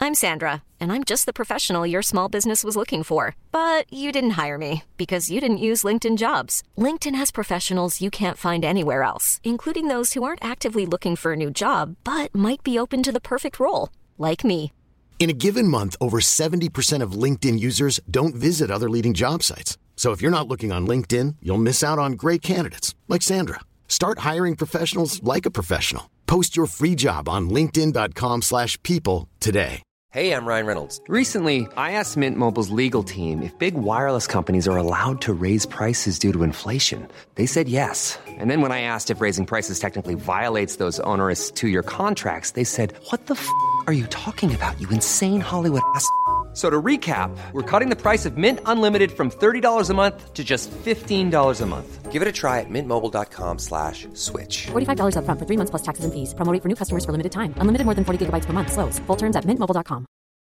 I'm Sandra, and I'm just the professional your small business was looking for. But you didn't hire me because you didn't use LinkedIn Jobs. LinkedIn has professionals you can't find anywhere else, including those who aren't actively looking for a new job, but might be open to the perfect role, like me. In a given month, over 70% of LinkedIn users don't visit other leading job sites. So if you're not looking on LinkedIn, you'll miss out on great candidates like Sandra. Start hiring professionals like a professional. Post your free job on linkedin.com/people today. Hey, I'm Ryan Reynolds. Recently, I asked Mint Mobile's legal team if big wireless companies are allowed to raise prices due to inflation. They said yes. And then when I asked if raising prices technically violates those onerous two-year contracts, they said, "What the f*** are you talking about, you insane Hollywood ass?" So to recap, we're cutting the price of Mint Unlimited from $30 a month to just $15 a month. Give it a try at mintmobile.com/switch. $45 up front for 3 months plus taxes and fees. Promo rate for new customers for limited time. Unlimited more than 40 gigabytes per month. Slows full terms at mintmobile.com.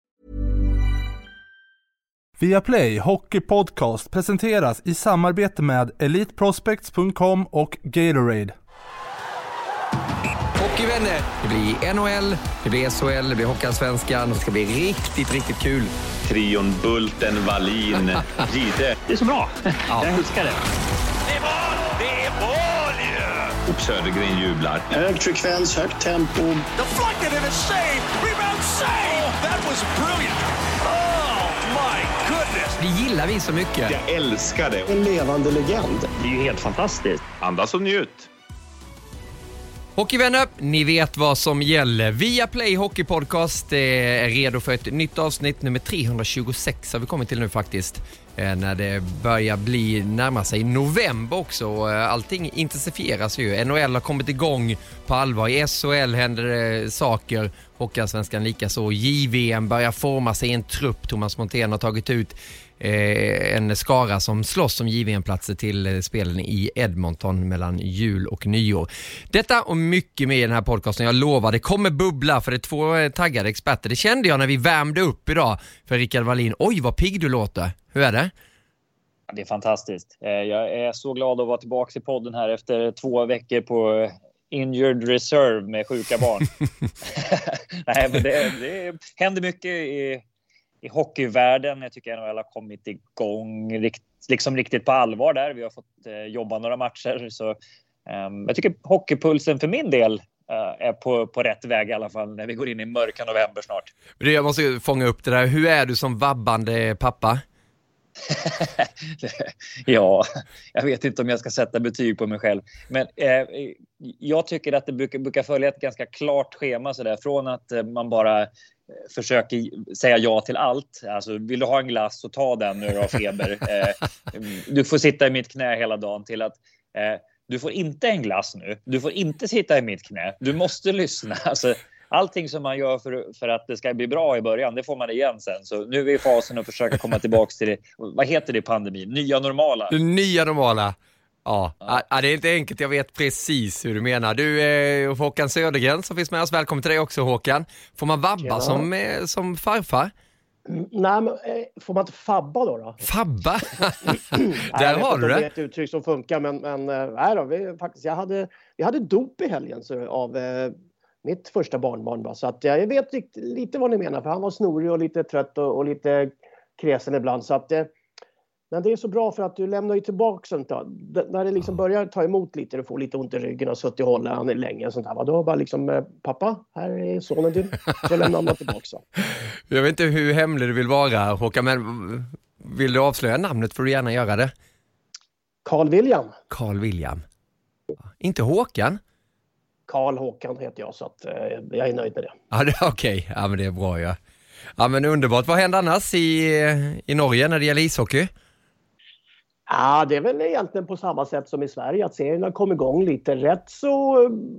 Viaplay Hockey Podcast presenteras i samarbete med eliteprospects.com och Gatorade. Hockeyvänner, det blir NHL, det blir SHL, det blir Hockeyallsvenskan. Det ska bli riktigt, riktigt kul. Trion Bulten, Wallin, Gide. Det är så bra. Ja. Jag älskar det. Det är mål ju! Och Södergren jublar. Hög frekvens, högt tempo. Deflected in a save! Rebound save! That was brilliant! Oh my goodness! Det gillar vi så mycket. Jag älskar det. En levande legend. Det är ju helt fantastiskt. Andas och njut. Hockeyvänner, ni vet vad som gäller. Viaplay Hockey Podcast är redo för ett nytt avsnitt, nummer 326 har vi kommit till nu faktiskt. När det börjar närma sig november också. Allting intensifieras ju. NHL har kommit igång på allvar. I SHL händer det saker. Hockeyallsvenskan lika så. JVM börjar forma sig i en trupp. Thomas Montén har tagit ut en skara som slåss om JVM-platser till spelen i Edmonton mellan jul och nyår. Detta och mycket mer i den här podcasten. Jag lovar, det kommer bubbla för det är 2 taggade experter. Det kände jag när vi värmde upp idag för Rickard Wallin. Oj, vad pigg du låter. Hur är det? Det är fantastiskt. Jag är så glad att vara tillbaka i podden här efter 2 veckor på injured reserve med sjuka barn. Nej, men det händer mycket i hockeyvärlden. Jag tycker NHL har kommit igång liksom riktigt på allvar där. Vi har fått jobba några matcher. Så, jag tycker hockeypulsen för min del är på rätt väg i alla fall när vi går in i mörka november snart. Jag måste fånga upp det där. Hur är du som vabbande pappa? Ja, jag vet inte om jag ska sätta betyg på mig själv. Men jag tycker att det brukar följa ett ganska klart schema så där, från att man bara försöker säga ja till allt. Alltså, vill du ha en glass så ta den när du har feber. Du får sitta i mitt knä hela dagen till att du får inte en glass nu. Du får inte sitta i mitt knä. Du måste lyssna. Alltså, allting som man gör för att det ska bli bra i början, det får man igen sen. Så nu är vi i fasen att försöka komma tillbaka till det. Vad heter det i pandemin? Nya normala. Det nya normala. Ja, det är inte enkelt. Jag vet precis hur du menar. Du är Håkan Södergren som finns med oss. Välkommen till dig också, Håkan. Får man vabba som farfar? Nej, men får man inte fabba då? Fabba? Där har du det. Det är ett uttryck som funkar, men nej då, vi hade dop i helgen av mitt första barnbarn. Så att jag vet lite vad ni menar, för han var snorig och lite trött och lite kresen ibland. Så att, men det är så bra för att du lämnar ju tillbaka sånt där. När det liksom börjar ta emot lite, du får lite ont i ryggen och suttit och hålla han länge och sånt där. Då bara liksom, pappa, här är sonen din. Så lämnar man tillbaka. Så. Jag vet inte hur hemlig du vill vara, Håkan, men vill du avslöja namnet får du gärna göra det. Carl William. Carl William. Inte Håkan? Carl Håkan heter jag, så att jag är nöjd med det. Ja, det är okej. Ja, men det är bra, ja. Ja, men underbart. Vad händer annars i Norge när det gäller ishockey? Ja, det är väl egentligen på samma sätt som i Sverige, att serierna kom igång lite rätt så,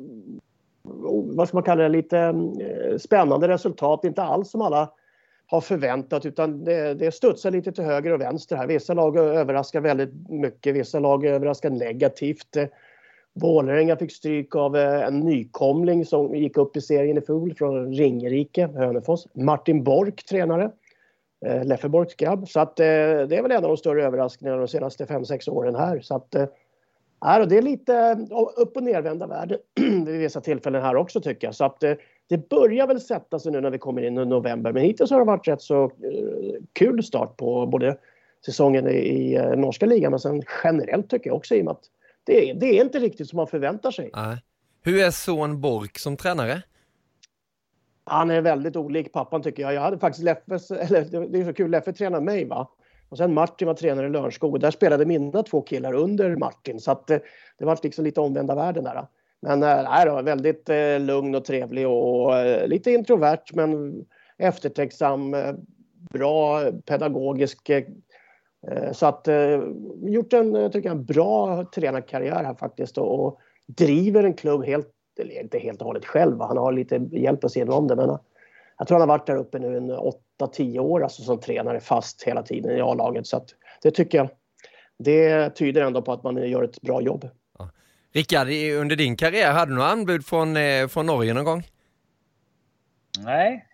vad ska man kalla det, lite spännande resultat. Inte alls som alla har förväntat, utan det studsar lite till höger och vänster här. Vissa lag överraskar väldigt mycket, vissa lag överraskar negativt. Vålerenga fick stryk av en nykomling som gick upp i serien i fjol från Ringerike, Hönefors. Martin Bork, tränare. Leffe Borks grabb. Så att det är väl en av de större överraskningarna de senaste 5-6 åren här. Så att det är lite upp- och nervända världen vid vissa tillfällen här också, tycker jag. Så att det börjar väl sätta sig nu när vi kommer in i november. Men hittills har det varit rätt så kul start på både säsongen i norska ligan, men sen generellt tycker jag också i och med att det är inte riktigt som man förväntar sig. Hur är son Bork som tränare? Han är väldigt olik pappan tycker jag. Jag hade faktiskt Leffes, eller det är så kul, Leffe tränade mig va. Och sen Martin var tränare i Lörenskog och där spelade mina 2 killar under Martin. Så att det var liksom lite omvända världen där. Men då, väldigt lugn och trevlig och lite introvert men eftertänksam, bra pedagogisk. Så att gjort en bra tränarkarriär här faktiskt och driver en klubb inte helt och hållet själv. Han har lite hjälp att se om det, men jag tror han har varit där uppe nu en 8-10 år alltså, som tränare fast hela tiden i A-laget. Så att det tycker jag, det tyder ändå på att man gör ett bra jobb. Ja. Rickard, under din karriär, hade du några anbud från Norge någon gång? Nej,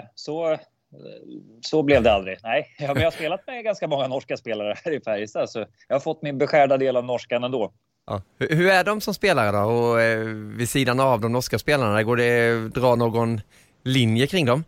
så blev det aldrig. Nej, men jag har spelat med ganska många norska spelare här i Färjestad, så jag har fått min beskärda del av norskan ändå. Ja. Hur är de som spelare då? Och vid sidan av de norska spelarna, går det dra någon linje kring dem?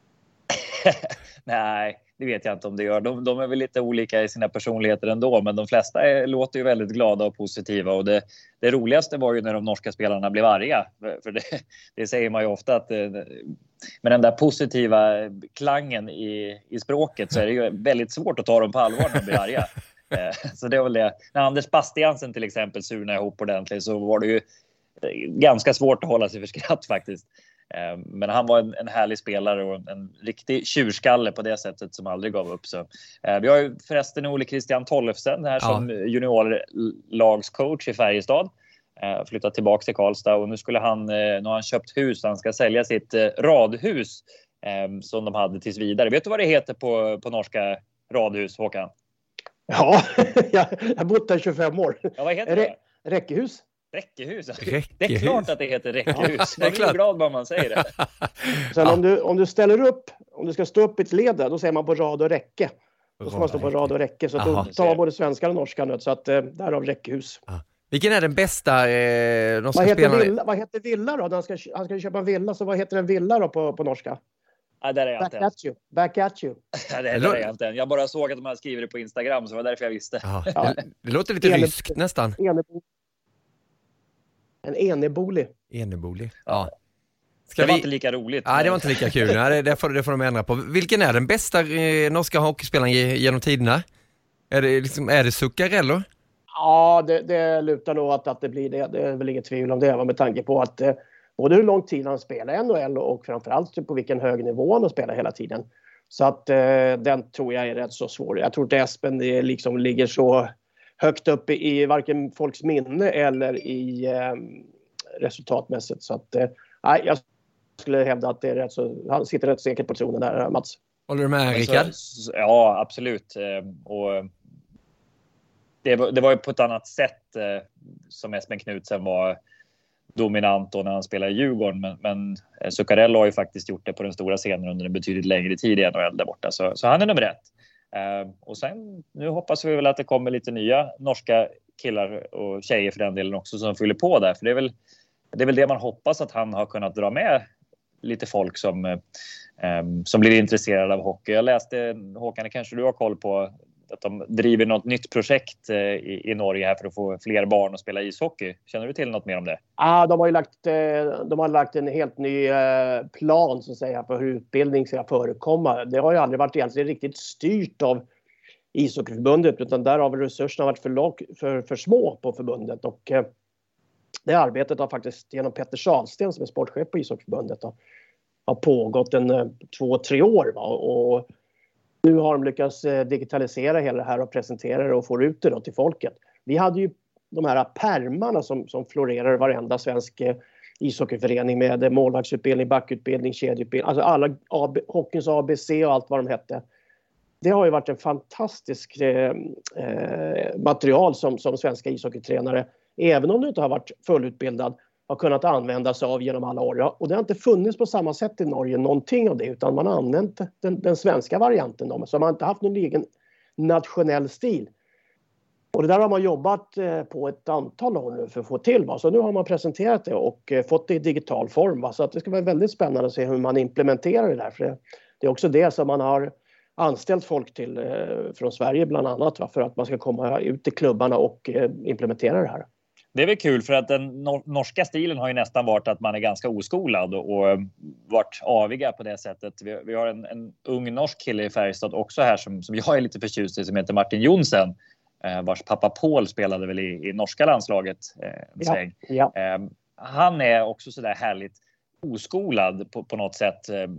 Nej, det vet jag inte om det gör. De är väl lite olika i sina personligheter ändå, men de flesta låter ju väldigt glada och positiva. Och det roligaste var ju när de norska spelarna blev arga. För det säger man ju ofta att med den där positiva klangen i språket så är det ju väldigt svårt att ta dem på allvar när de blir arga. Så det var väl det. När Anders Bastiansen till exempel surna ihop ordentligt så var det ju ganska svårt att hålla sig för skratt faktiskt. Men han var en härlig spelare och en riktig tjurskalle på det sättet som aldrig gav upp. Så, vi har ju förresten Ole Christian Tollefsen här som juniorlagscoach i Färjestad. Flyttat tillbaka till Karlstad och nu har han köpt hus. Han ska sälja sitt radhus som de hade tills vidare. Vet du vad det heter på norska radhus, Håkan? Ja, jag har bott där 25 år. Ja, vad heter det? Räckehus. Räckehus. Det är klart att det heter räckehus. Ja, jag är glad vad man säger det. Sen om du ställer upp, om du ska stå upp i ett led där, då säger man på rad och räcke. Då ska man stå på rad och räcke. Så då tar man både svenska och norska nu. Så att därav räckehus. Vilken är den bästa norska spelaren? Vad heter villa då? Han ska köpa en villa, så vad heter en villa då på norska? Ja, där är jag inte. Back at you. Ja, det är jag inte. Jag bara såg att de hade skrivit det på Instagram, så det var därför jag visste. Ja. Det låter lite ryskt nästan. En enebolig. Ja. Det var inte lika roligt. Nej, det var inte lika kul. Nej, det får de ändra på. Vilken är den bästa norska hockeyspelaren genom tiderna? Är det Zuccarello? Ja, det lutar nog att det blir det. Det är väl inget tvivel om det. Med tanke på att både hur lång tid han spelar i NHL och framförallt på vilken hög nivå han spelar hela tiden. Så att den tror jag är rätt så svår. Jag tror inte Espen liksom ligger så högt upp i varken folks minne eller i resultatmässigt. Så att jag skulle hävda att det är han sitter rätt säkert på tronen där, Mats. Håller du med, Rickard? Ja, absolut. Och det var ju på ett annat sätt som Espen Knutsen var dominant då när han spelade i Djurgården. Men Zuccarello har ju faktiskt gjort det på den stora scenen under en betydligt längre tid i NHL där borta. Så han är nummer 1. Och sen, nu hoppas vi väl att det kommer lite nya norska killar och tjejer för den delen också som fyller på där. För det är väl det man hoppas, att han har kunnat dra med lite folk som blir intresserade av hockey. Jag läste, Håkan, kanske du har koll på att de driver något nytt projekt i Norge här för att få fler barn att spela ishockey. Känner du till något mer om det? Ja, de har lagt en helt ny plan så att säga, för hur utbildning ska förekomma. Det har ju aldrig varit egentligen riktigt styrt av ishockeyförbundet, utan där har väl resurserna varit för små på förbundet. Och det arbetet har faktiskt genom Petter Salsten som är sportchef på ishockeyförbundet har pågått 2-3 år. Va? Och nu har de lyckats digitalisera hela det här och presentera det och få ut det då till folket. Vi hade ju de här pärmarna som florerar i varenda svensk ishockeyförening med målvaktsutbildning, backutbildning, kedjeutbildning. Alltså alla hockeyns ABC och allt vad de hette. Det har ju varit en fantastisk material som svenska ishockeytränare, även om du inte har varit fullutbildad, har kunnat använda sig av genom alla år. Och det har inte funnits på samma sätt i Norge någonting av det, utan man har använt den svenska varianten. Så man har inte haft någon egen nationell stil. Och det där har man jobbat på ett antal år nu för att få till. Va? Så nu har man presenterat det och fått det i digital form. Va? Så att det ska vara väldigt spännande att se hur man implementerar det där. För det är också det som man har anställt folk till från Sverige bland annat. Va? För att man ska komma ut i klubbarna och implementera det här. Det är väl kul för att den norska stilen har ju nästan varit att man är ganska oskolad och varit aviga på det sättet. Vi har en ung norsk kille i Färjestad också här som jag är lite förtjust i, som heter Martin Jonsen. Vars pappa Paul spelade väl i norska landslaget en sväng. Ja. Han är också sådär härligt oskolad på något sätt.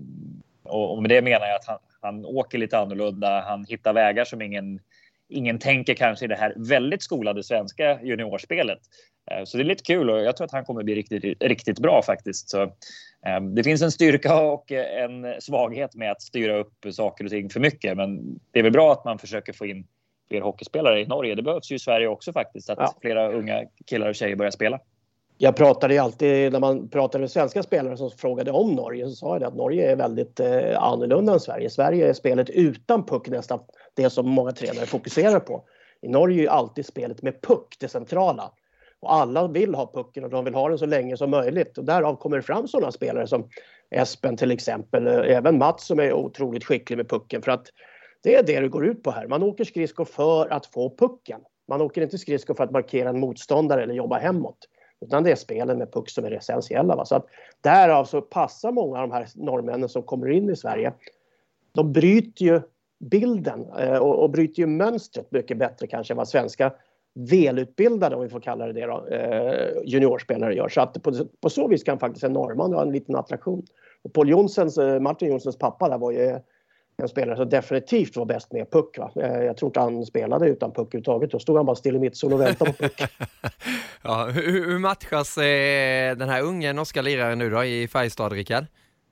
Och med det menar jag att han åker lite annorlunda. Han hittar vägar som ingen tänker kanske i det här väldigt skolade svenska juniorspelet. Så det är lite kul och jag tror att han kommer bli riktigt, riktigt bra faktiskt. Så det finns en styrka och en svaghet med att styra upp saker och ting för mycket. Men det är väl bra att man försöker få in fler hockeyspelare i Norge. Det behövs ju i Sverige också faktiskt, att flera unga killar och tjejer börjar spela. Jag pratade ju alltid, när man pratade med svenska spelare som frågade om Norge, så sa jag det att Norge är väldigt annorlunda än Sverige. Sverige är spelet utan puck nästan det som många tränare fokuserar på. I Norge är ju alltid spelet med puck det centrala. Och alla vill ha pucken och de vill ha den så länge som möjligt. Och därav kommer det fram sådana spelare som Espen till exempel. Även Mats som är otroligt skicklig med pucken. För att det är det går ut på här. Man åker skridskor för att få pucken. Man åker inte skridskor för att markera en motståndare eller jobba hemåt. Utan det är spelen med puck som är essentiella. Va? Så att därav så passar många av de här norrmännen som kommer in i Sverige. De bryter ju bilden och bryter ju mönstret mycket bättre kanske än vad svenska välutbildade, om vi får kalla det då, juniorspelare gör. Så att på så vis kan faktiskt en norrman ha en liten attraktion. Och Martin Jonssons pappa där var ju en spelare som definitivt var bäst med puck. Va? Jag tror inte han spelade utan puck överhuvudtaget. Då stod han bara still i mittzon och väntade på puck. Ja, hur matchas den här unga norska liraren nu då i Färjestad, Rickard?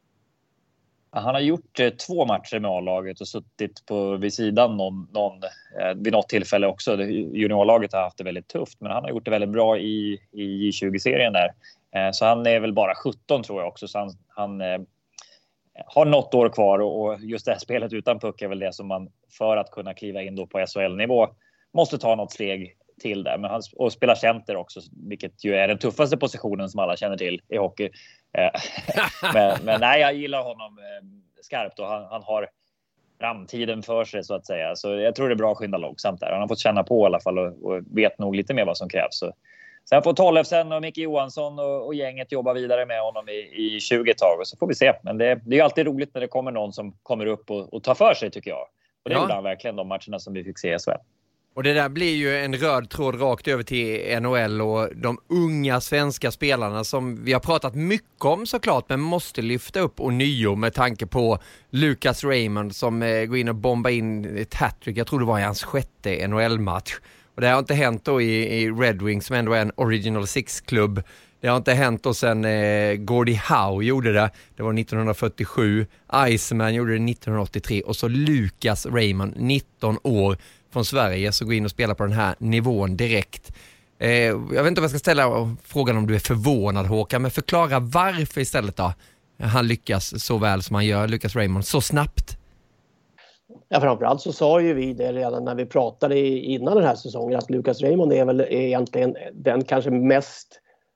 Han har gjort 2 matcher med A-laget och suttit vid sidan vid något tillfälle också. Juniorlaget har haft det väldigt tufft, men han har gjort det väldigt bra i J20-serien där. Så han är väl bara 17 tror jag också. Så han har något år kvar och just det här spelet utan puck är väl det som man för att kunna kliva in då på SHL-nivå måste ta något steg till där. Men han spelar center också, vilket ju är den tuffaste positionen som alla känner till i hockey. Men nej, jag gillar honom skarpt och han har framtiden för sig så att säga. Så jag tror det är bra att skynda långsamt där. Han har fått känna på i alla fall och vet nog lite mer vad som krävs. Så sen får Tollefsen och Micke Johansson och gänget jobba vidare med honom i 20 tag. Och så får vi se. Men det är ju alltid roligt när det kommer någon som kommer upp och tar för sig tycker jag. Och det gjorde han verkligen de matcherna som vi fick se i SHL. Och det där blir ju en röd tråd rakt över till NHL och de unga svenska spelarna som vi har pratat mycket om såklart, men måste lyfta upp och nio med tanke på Lucas Raymond som går in och bombar in ett hattrick. Jag tror det var i hans 6:e NHL-match. Och det har inte hänt då i Red Wings som ändå är en Original Six-klubb. Det har inte hänt då sen Gordie Howe gjorde det. Det var 1947. Iceman gjorde det 1983. Och så Lucas Raymond, 19 år från Sverige, så går in och spelar på den här nivån direkt. Jag vet inte om jag ska ställa frågan om du är förvånad, Håkan, men förklara varför istället då han lyckas så väl som han gör, Lucas Raymond, så snabbt. Ja, framförallt så sa ju vi det redan när vi pratade innan den här säsongen att Lucas Raymond är väl egentligen den kanske mest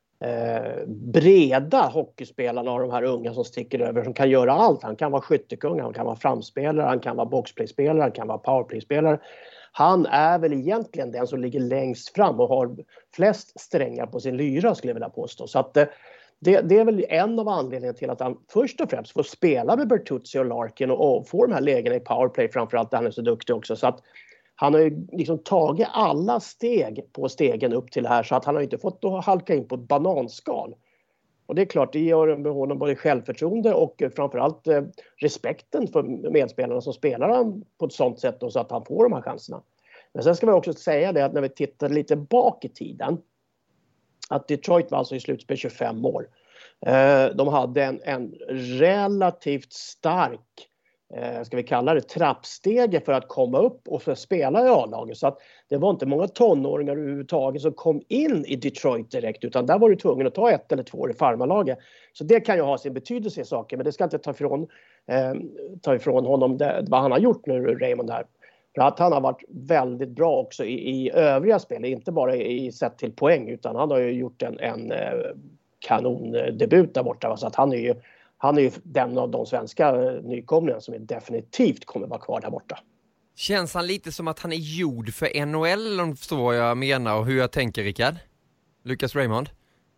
breda hockeyspelaren av de här unga som sticker över, som kan göra allt. Han kan vara skyttekung, han kan vara framspelare, han kan vara boxplayspelare, han kan vara powerplayspelare. Han är väl egentligen den som ligger längst fram och har flest strängar på sin lyra, skulle jag vilja påstå. Så att det är väl en av anledningarna till att han först och främst får spela med Bertuzzi och Larkin och får de här lägena i powerplay, framförallt där han är så duktig också. Så att han har ju liksom tagit alla steg på stegen upp till det här, så att han har inte fått att halka in på ett bananskal. Och det är klart, det gör honom både självförtroende och framförallt respekten för medspelarna som spelar han på ett sånt sätt då, så att han får de här chanserna. Men sen ska vi också säga det att när vi tittar lite bak i tiden, att Detroit var alltså i slutspel 25 år. De hade en relativt stark, ska vi kalla det, trappstege för att komma upp och för att spela i A-laget. Så att det var inte många tonåringar överhuvudtaget som kom in i Detroit direkt, utan där var du tvungen att ta 1 eller 2 år i farmarlaget. Så det kan ju ha sin betydelse i saker, men det ska inte ta ifrån honom vad han har gjort nu, Raymond här. För att han har varit väldigt bra också i övriga spel, inte bara i sett till poäng, utan han har ju gjort en kanondebut där borta. Så att han är ju den av de svenska nykomlingarna som är definitivt kommer vara kvar där borta. Känns han lite som att han är gjord för NHL, om så vad jag menar och hur jag tänker, Rickard? Lucas Raymond?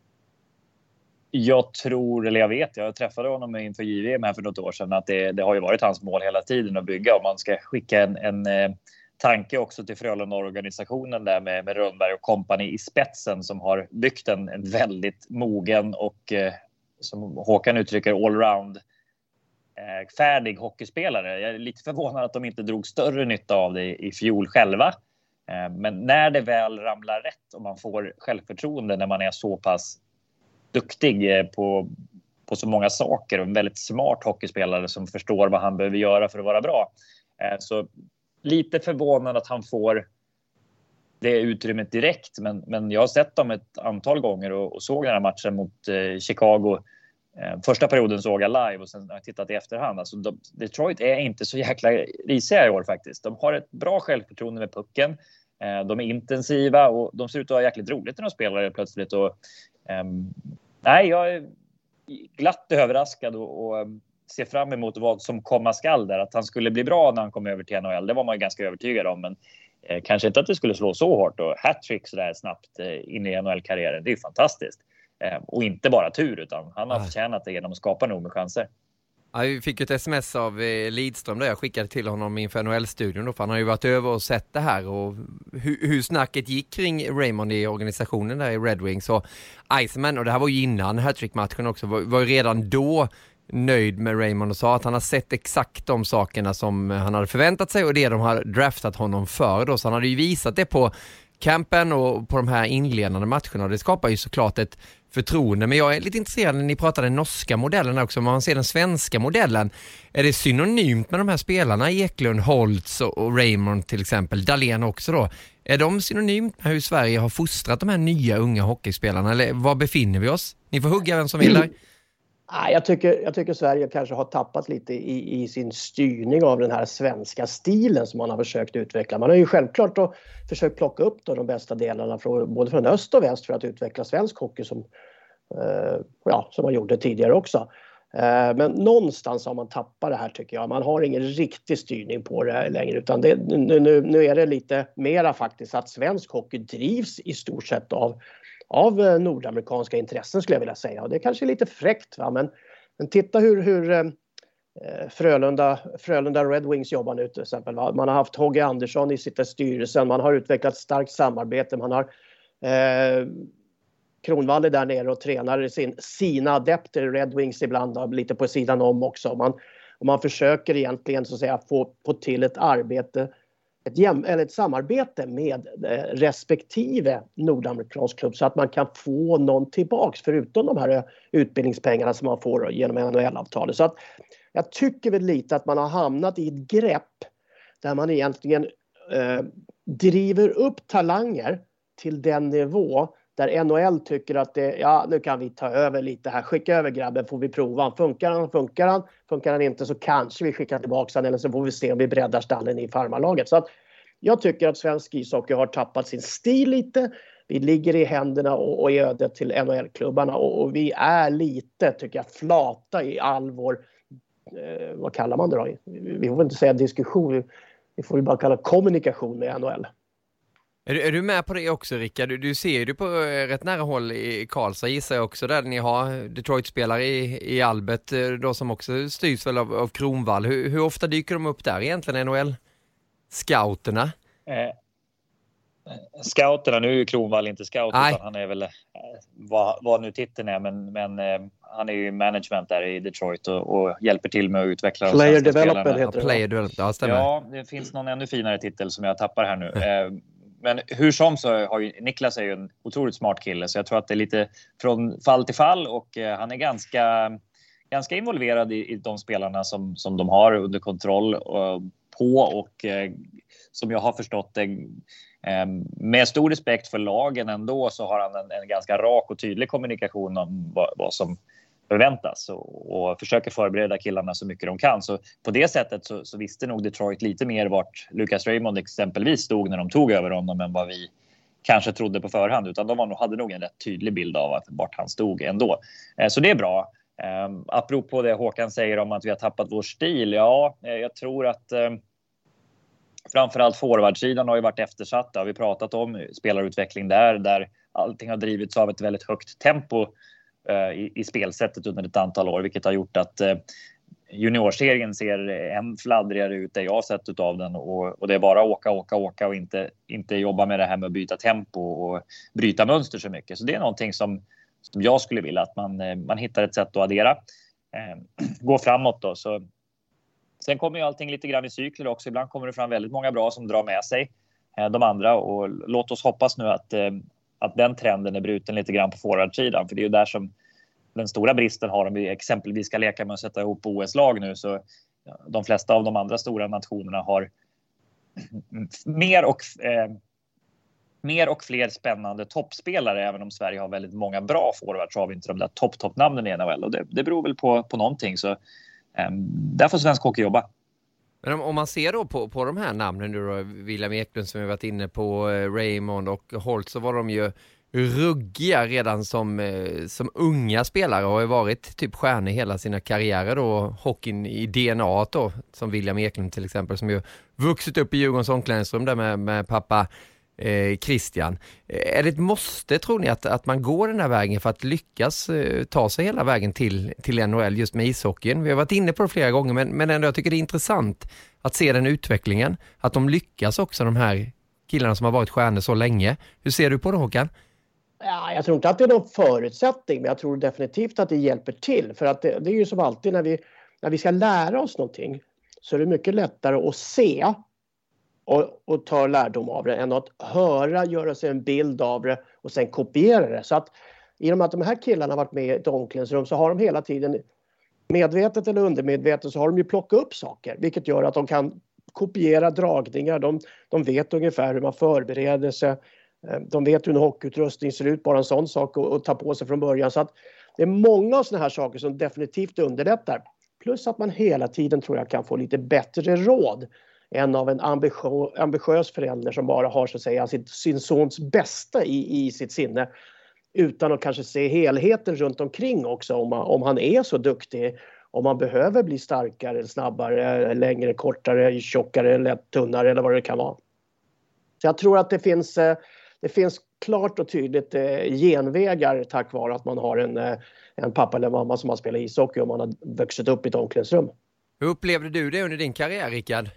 Jag tror, eller jag vet, jag träffade honom inför JVM här för något år sedan, att det har ju varit hans mål hela tiden att bygga. Och man ska skicka en tanke också till Frölunda-organisationen där med Rönnberg och kompani i spetsen, som har byggt en väldigt mogen och som Håkan uttrycker allround färdig hockeyspelare. Jag är lite förvånad att de inte drog större nytta av det i fjol själva. Men när det väl ramlar rätt och man får självförtroende när man är så pass duktig på så många saker och en väldigt smart hockeyspelare som förstår vad han behöver göra för att vara bra. Så lite förvånad att han får det utrymmet direkt. Men jag har sett dem ett antal gånger och såg den här matchen mot Chicago. Första perioden såg jag live och sen har jag tittat i efterhand. Alltså Detroit är inte så jäkla risiga i år faktiskt. De har ett bra självförtroende med pucken. De är intensiva och de ser ut att ha jäkligt roligt när de spelar plötsligt. Och, nej, jag är glatt överraskad och ser fram emot vad som komma skall där. Att han skulle bli bra när han kom över till NHL, det var man ju ganska övertygad om. Men kanske inte att det skulle slå så hårt och hattrick så där snabbt in i NHL-karriären. Det är ju fantastiskt. Och inte bara tur, utan han har förtjänat det genom att skapa nog med chanser. Ja, vi fick ett sms av Lidström där jag skickade till honom inför NHL-studion då, för han har ju varit över och sett det här och hur snacket gick kring Raymond i organisationen där i Red Wings och Iceman, och det här var ju innan hattrick-matchen också, var ju redan då nöjd med Raymond och sa att han har sett exakt de sakerna som han hade förväntat sig och det de har draftat honom för då, så han hade ju visat det på campen och på de här inledande matcherna och det skapar ju såklart ett förtroende. Men jag är lite intresserad när ni pratar den norska modellen också. Om man ser den svenska modellen, är det synonymt med de här spelarna Eklund, Holtz och Raymond till exempel, Dahlén också då? Är de synonymt med hur Sverige har fostrat de här nya unga hockeyspelarna eller var befinner vi oss? Ni får hugga vem som vill där. Jag tycker Sverige kanske har tappat lite i sin styrning av den här svenska stilen som man har försökt utveckla. Man har ju självklart då försökt plocka upp då de bästa delarna både från öst och väst för att utveckla svensk hockey som man gjorde tidigare också. Men någonstans har man tappat det här tycker jag. Man har ingen riktig styrning på det längre utan nu är det lite mera faktiskt att svensk hockey drivs i stort sett av nordamerikanska intressen skulle jag vilja säga. Och det är kanske lite fräckt va? Men titta hur Frölunda Red Wings jobbar nu till exempel. Va? Man har haft Hogge Andersson i sitt styrelsen. Man har utvecklat starkt samarbete. Man har Kronwall är där nere och tränar sina adepter i Red Wings ibland lite på sidan om också. Man försöker egentligen så att säga få till ett arbete ett samarbete med respektive nordamerikansk klubb så att man kan få någon tillbaks förutom de här utbildningspengarna som man får genom NHL-avtalet. Så att jag tycker väl lite att man har hamnat i ett grepp där man egentligen driver upp talanger till den nivå där NHL tycker att nu kan vi ta över lite här. Skicka över grabben, får vi prova. Funkar han inte så kanske vi skickar tillbaka han eller så får vi se om vi breddar stallen i farmarlaget. Så att jag tycker att svensk ishockey har tappat sin stil lite. Vi ligger i händerna och i ödet till NHL-klubbarna och vi är lite, tycker jag, flata i all vår, vad kallar man det då? Vi får inte säga diskussion, vi får bara kalla kommunikation med NHL. Är du med på det också, Rickard? Du ser ju på rätt nära håll i Karlstad, gissar jag också, där ni har Detroit-spelare i Albert då, som också styrs väl av Kronwall. Hur ofta dyker de upp där egentligen, NHL-scouterna? Scouterna, nu är ju Kronwall inte scout utan han är väl vad nu titeln är, men han är ju management där i Detroit och hjälper till med att utveckla Player Development heter det. Player Development, ja, stämmer. Ja, det finns någon ännu finare titel som jag tappar här nu. Men hur som så har ju Niklas är ju en otroligt smart kille, så jag tror att det är lite från fall till fall och han är ganska involverad i de spelarna som de har under kontroll och som jag har förstått det, med stor respekt för lagen ändå, så har han en ganska rak och tydlig kommunikation om vad som förväntas och försöker förbereda killarna så mycket de kan. Så på det sättet så visste nog Detroit lite mer vart Lucas Raymond exempelvis stod när de tog över honom än vad vi kanske trodde på förhand, utan de hade nog en rätt tydlig bild av vart han stod ändå. Så det är bra. Apropå det Håkan säger om att vi har tappat vår stil, jag tror att framförallt forwardsidan har ju varit eftersatt. Det har vi pratat om, spelarutveckling där allting har drivits av ett väldigt högt tempo i spelsättet under ett antal år, vilket har gjort att juniorserien ser än fladdrigare ut det jag har sett utav den, och det är bara åka och inte jobba med det här med att byta tempo och bryta mönster så mycket. Så det är någonting som jag skulle vilja att man hittar ett sätt att addera, gå framåt då. Så sen kommer ju allting lite grann i cykler också. Ibland kommer det fram väldigt många bra som drar med sig de andra, och låt oss hoppas nu att den trenden är bruten lite grann på forwardsidan, för det är ju där som den stora bristen har. Om vi exempelvis ska leka med att sätta ihop OS-lag nu, så de flesta av de andra stora nationerna har mer och fler spännande toppspelare. Även om Sverige har väldigt många bra forwards, så har vi inte de där toppnamnen i NHL, och det beror väl på någonting. Så där får svensk hockey jobba. Men om man ser då på de här namnen nu då, William Eklund som vi varit inne på, Raymond och Holt, så var de ju ruggiga redan som unga spelare och har varit typ stjärnor hela sina karriärer då, hockeyn i DNA då, som William Eklund till exempel, som ju vuxit upp i Djurgårdens omklädningsrum där med pappa Christian. Är det ett måste, tror ni, att man går den här vägen för att lyckas ta sig hela vägen till NHL just med ishockeyn? Vi har varit inne på det flera gånger, men ändå jag tycker det är intressant att se den utvecklingen, att de lyckas också, de här killarna som har varit stjärnor så länge. Hur ser du på det, Håkan? Ja, jag tror inte att det är någon förutsättning, men jag tror definitivt att det hjälper till. För att det är ju som alltid när vi ska lära oss någonting, så är det mycket lättare att se och ta lärdom av det än att höra, göra sig en bild av det och sen kopiera det. Så att i och med att de här killarna har varit med i ett omklädningsrum, så har de hela tiden, medvetet eller undermedvetet, så har de ju plockat upp saker. Vilket gör att de kan kopiera dragningar. De vet ungefär hur man förbereder sig. De vet hur en hockeyutrustning ser ut, bara en sån sak att ta på sig från början. Så att det är många sådana här saker som definitivt underlättar. Plus att man hela tiden, tror jag, kan få lite bättre råd än av en ambitiös förälder som bara har, så att säga, sin sons bästa i sitt sinne, utan att kanske se helheten runt omkring också, om han är så duktig, om man behöver bli starkare, snabbare, längre, kortare, tjockare, lätt, tunnare eller vad det kan vara. Så jag tror att det finns klart och tydligt genvägar tack vare att man har en pappa eller mamma som har spelat ishockey och man har vuxit upp i ett omklädningsrum. Hur upplevde du det under din karriär, Rickard?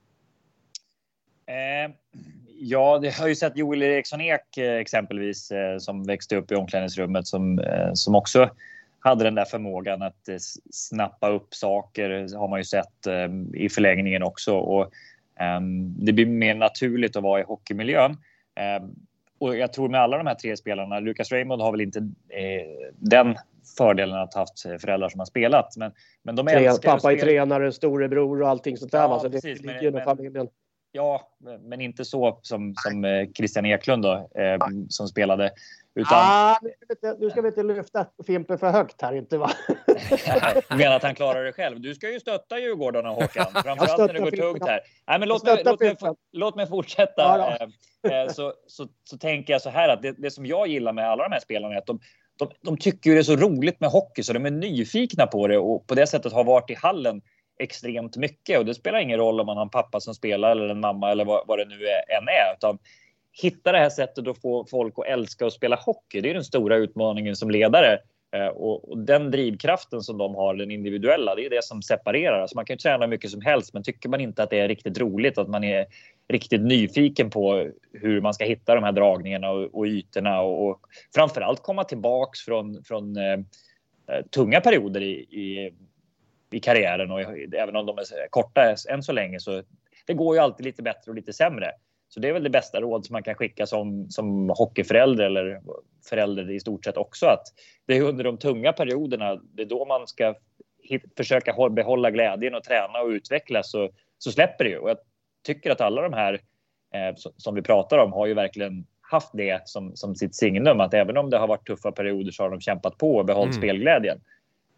Ja, det har ju sett Joel Eriksson Ek exempelvis, som växte upp i omklädningsrummet, som också hade den där förmågan att snappa upp saker, har man ju sett i förlängningen också, och det blir mer naturligt att vara i hockeymiljön. Och jag tror med alla de här tre spelarna, Lucas Raymond har väl inte den fördelen att ha haft föräldrar som har spelat, men de älskar pappa är tränare, storebror och allting sånt där. Ja, så precis, det ligger i familjen. Ja, men inte så som Christian Eklund då, som spelade. Utan... Nu ska vi inte lyfta Fimpen för högt här, inte va? Du menar att han klarar det själv? Du ska ju stötta Djurgården och Håkan. Framförallt när det går tungt här. Nej, men låt mig fortsätta. Ja, så tänker jag så här, att det som jag gillar med alla de här spelarna är att de tycker ju det är så roligt med hockey, så de är nyfikna på det, och på det sättet har varit i hallen extremt mycket. Och det spelar ingen roll om man har en pappa som spelar eller en mamma eller vad det nu än är, utan hitta det här sättet att få folk att älska att spela hockey. Det är den stora utmaningen som ledare, och den drivkraften som de har, den individuella, det är det som separerar. Alltså man kan ju träna mycket som helst, men tycker man inte att det är riktigt roligt, att man är riktigt nyfiken på hur man ska hitta de här dragningarna och ytorna, och framförallt komma tillbaks från tunga perioder i karriären, och även om de är korta än så länge, så det går ju alltid lite bättre och lite sämre. Så det är väl det bästa råd som man kan skicka som hockeyförälder, eller förälder i stort sett också, att det är under de tunga perioderna, det är då man ska försöka behålla glädjen och träna och utvecklas, så släpper det ju. Och jag tycker att alla de här som vi pratar om har ju verkligen haft det som sitt signum, att även om det har varit tuffa perioder så har de kämpat på och behållit spelglädjen.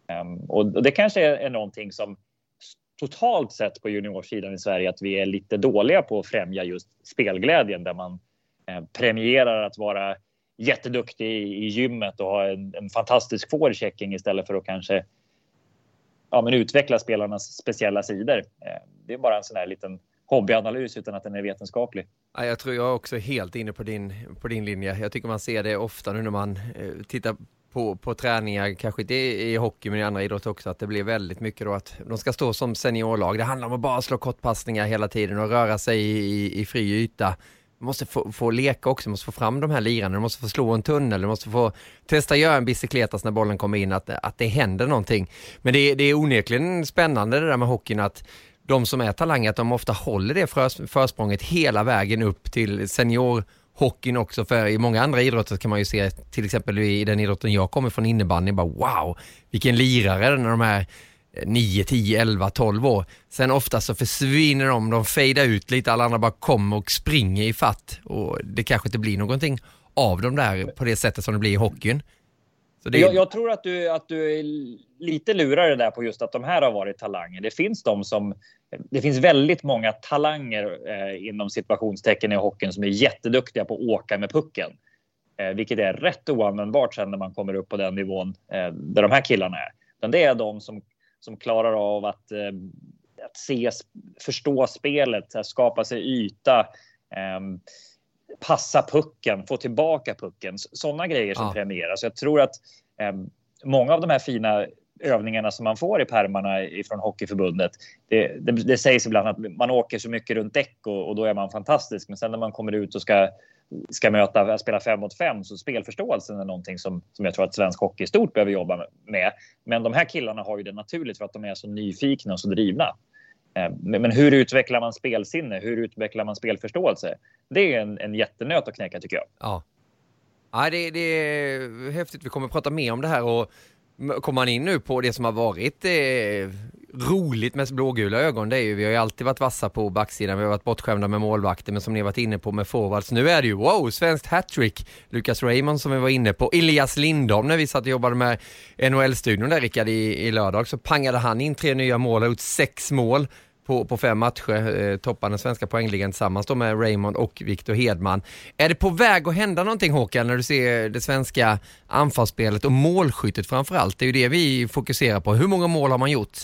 Och det kanske är någonting som totalt sett på juniorsidan i Sverige, att vi är lite dåliga på att främja just spelglädjen, där man premierar att vara jätteduktig i gymmet och ha en fantastisk forechecking istället för att kanske utveckla spelarnas speciella sidor. Det är bara en sån här liten hobbyanalys utan att den är vetenskaplig. Ja, jag tror jag är också helt inne på din linje. Jag tycker man ser det ofta nu när man tittar på träningar, kanske inte i hockey men i andra idrott också, att det blir väldigt mycket då att de ska stå som seniorlag. Det handlar om att bara slå kortpassningar hela tiden och röra sig i fri yta. Man måste få leka också, man måste få fram de här lirarna, man måste få slå en tunnel, man måste få testa göra en bicykletas när bollen kommer in, att det händer någonting. Men det är onekligen spännande det där med hockeyn, att de som är talanger, att de ofta håller det försprånget hela vägen upp till seniorhockeyn också. För i många andra idrotter kan man ju se, till exempel i den idrotten jag kommer från, innebandy, bara wow, vilken lirare när de här 9, 10, 11, 12 år. Sen ofta så försvinner de fejdar ut lite, alla andra bara kommer och springer i fatt. Och det kanske inte blir någonting av dem där på det sättet som det blir i hockeyn. Så det... jag tror att du är lite lurare där på just att de här har varit talanger. Det finns väldigt många talanger inom situationstecken i hockeyn som är jätteduktiga på att åka med pucken. Vilket är rätt oanvändbart sen när man kommer upp på den nivån där de här killarna är. Men det är de som klarar av att förstå spelet, skapa sig yta, passa pucken, få tillbaka pucken. Sådana grejer som premieras. Jag tror att många av de här fina övningarna som man får i pärmarna från Hockeyförbundet, det sägs ibland att man åker så mycket runt däck och då är man fantastisk. Men sen när man kommer ut och ska spela 5 mot 5, så spelförståelsen är någonting som jag tror att svensk hockey stort behöver jobba med. Men de här killarna har ju det naturligt för att de är så nyfikna och så drivna. Men hur utvecklar man spelsinne? Hur utvecklar man spelförståelse? Det är en jättenöt att knäcka, tycker jag. Ja, det är häftigt. Vi kommer prata mer om det här, och kommer man in nu på det som har varit roligt med blågula ögon, det är ju, vi har ju alltid varit vassa på backsidan, vi har varit bortskämda med målvakter, men som ni har varit inne på med forwards, nu är det ju svenskt hattrick, Lucas Raymond som vi var inne på, Elias Lindholm, när vi satt och jobbade med NHL-studion där, Rickard, i lördag, så pangade han in 3 nya mål och ut 6 mål på 5 matcher, toppar den svenska poängligan tillsammans då med Raymond och Victor Hedman. Är det på väg att hända någonting, Håkan, när du ser det svenska anfallsspelet och målskyttet framförallt? Det är ju det vi fokuserar på. Hur många mål har man gjort?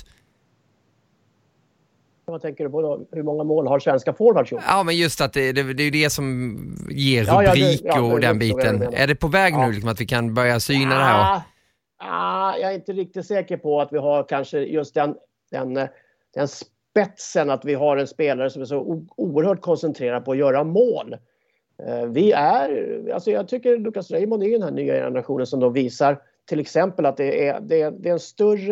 Vad tänker du på då? Hur många mål har svenska forwards gjort? Ja, men just att det är ju det som ger rubrik och den biten. Är det på väg nu liksom, att vi kan börja syna det här? Jag är inte riktigt säker på att vi har kanske just den spetsen, att vi har en spelare som är så oerhört koncentrerad på att göra mål. Jag tycker Lucas Raymond är den här nya generationen som då visar till exempel att det är en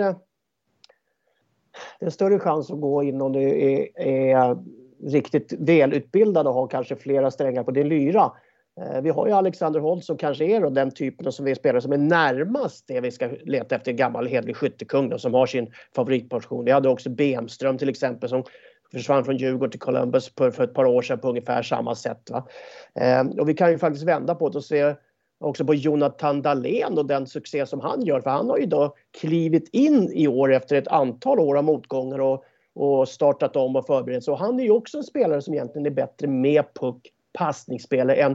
större chans att gå in om du är riktigt välutbildad och har kanske flera strängar på din lyra. Vi har ju Alexander Holt som kanske är den typen som vi spelar som är närmast det vi ska leta efter, gammal hedlig skyttekung då, som har sin favoritposition. Vi hade också Bemström till exempel som försvann från Djurgården till Columbus för ett par år sedan på ungefär samma sätt. Va? Och vi kan ju faktiskt vända på det och se också på Jonathan Dahlén och den succé som han gör. För han har ju då klivit in i år efter ett antal år av motgångar och startat om och förberett. Så han är ju också en spelare som egentligen är bättre med puck, passningsspelare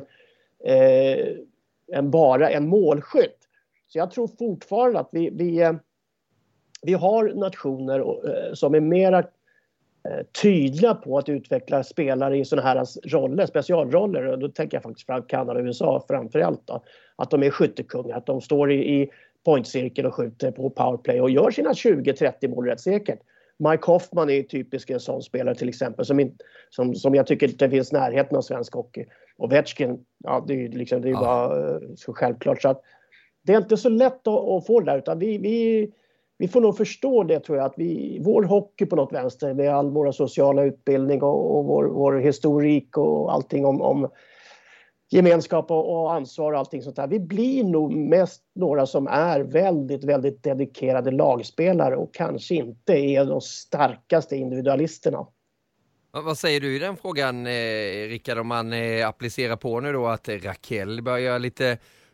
än bara en målskytt. Så jag tror fortfarande att vi har nationer som är mera tydliga på att utveckla spelare i sådana här roller, specialroller. Och då tänker jag faktiskt från Kanada och USA framförallt då. Att de är skyttekungar, att de står i pointcirkel och skjuter på powerplay och gör sina 20-30 mål rätt säkert. Mike Hoffman är typisk en sån spelare till exempel som jag tycker inte finns närheten av svensk hockey. Och Ovechkin, det är bara så självklart, så att det är inte så lätt att få det där, utan vi får nog förstå det, tror jag, att vår hockey på något vänster med all våra sociala utbildning och vår historik och allting om gemenskap och ansvar och allting sånt där. Vi blir nog mest några som är väldigt, väldigt dedikerade lagspelare och kanske inte är de starkaste individualisterna. Vad säger du i den frågan, Rickard, om man applicerar på nu då att Raquel börjar göra lite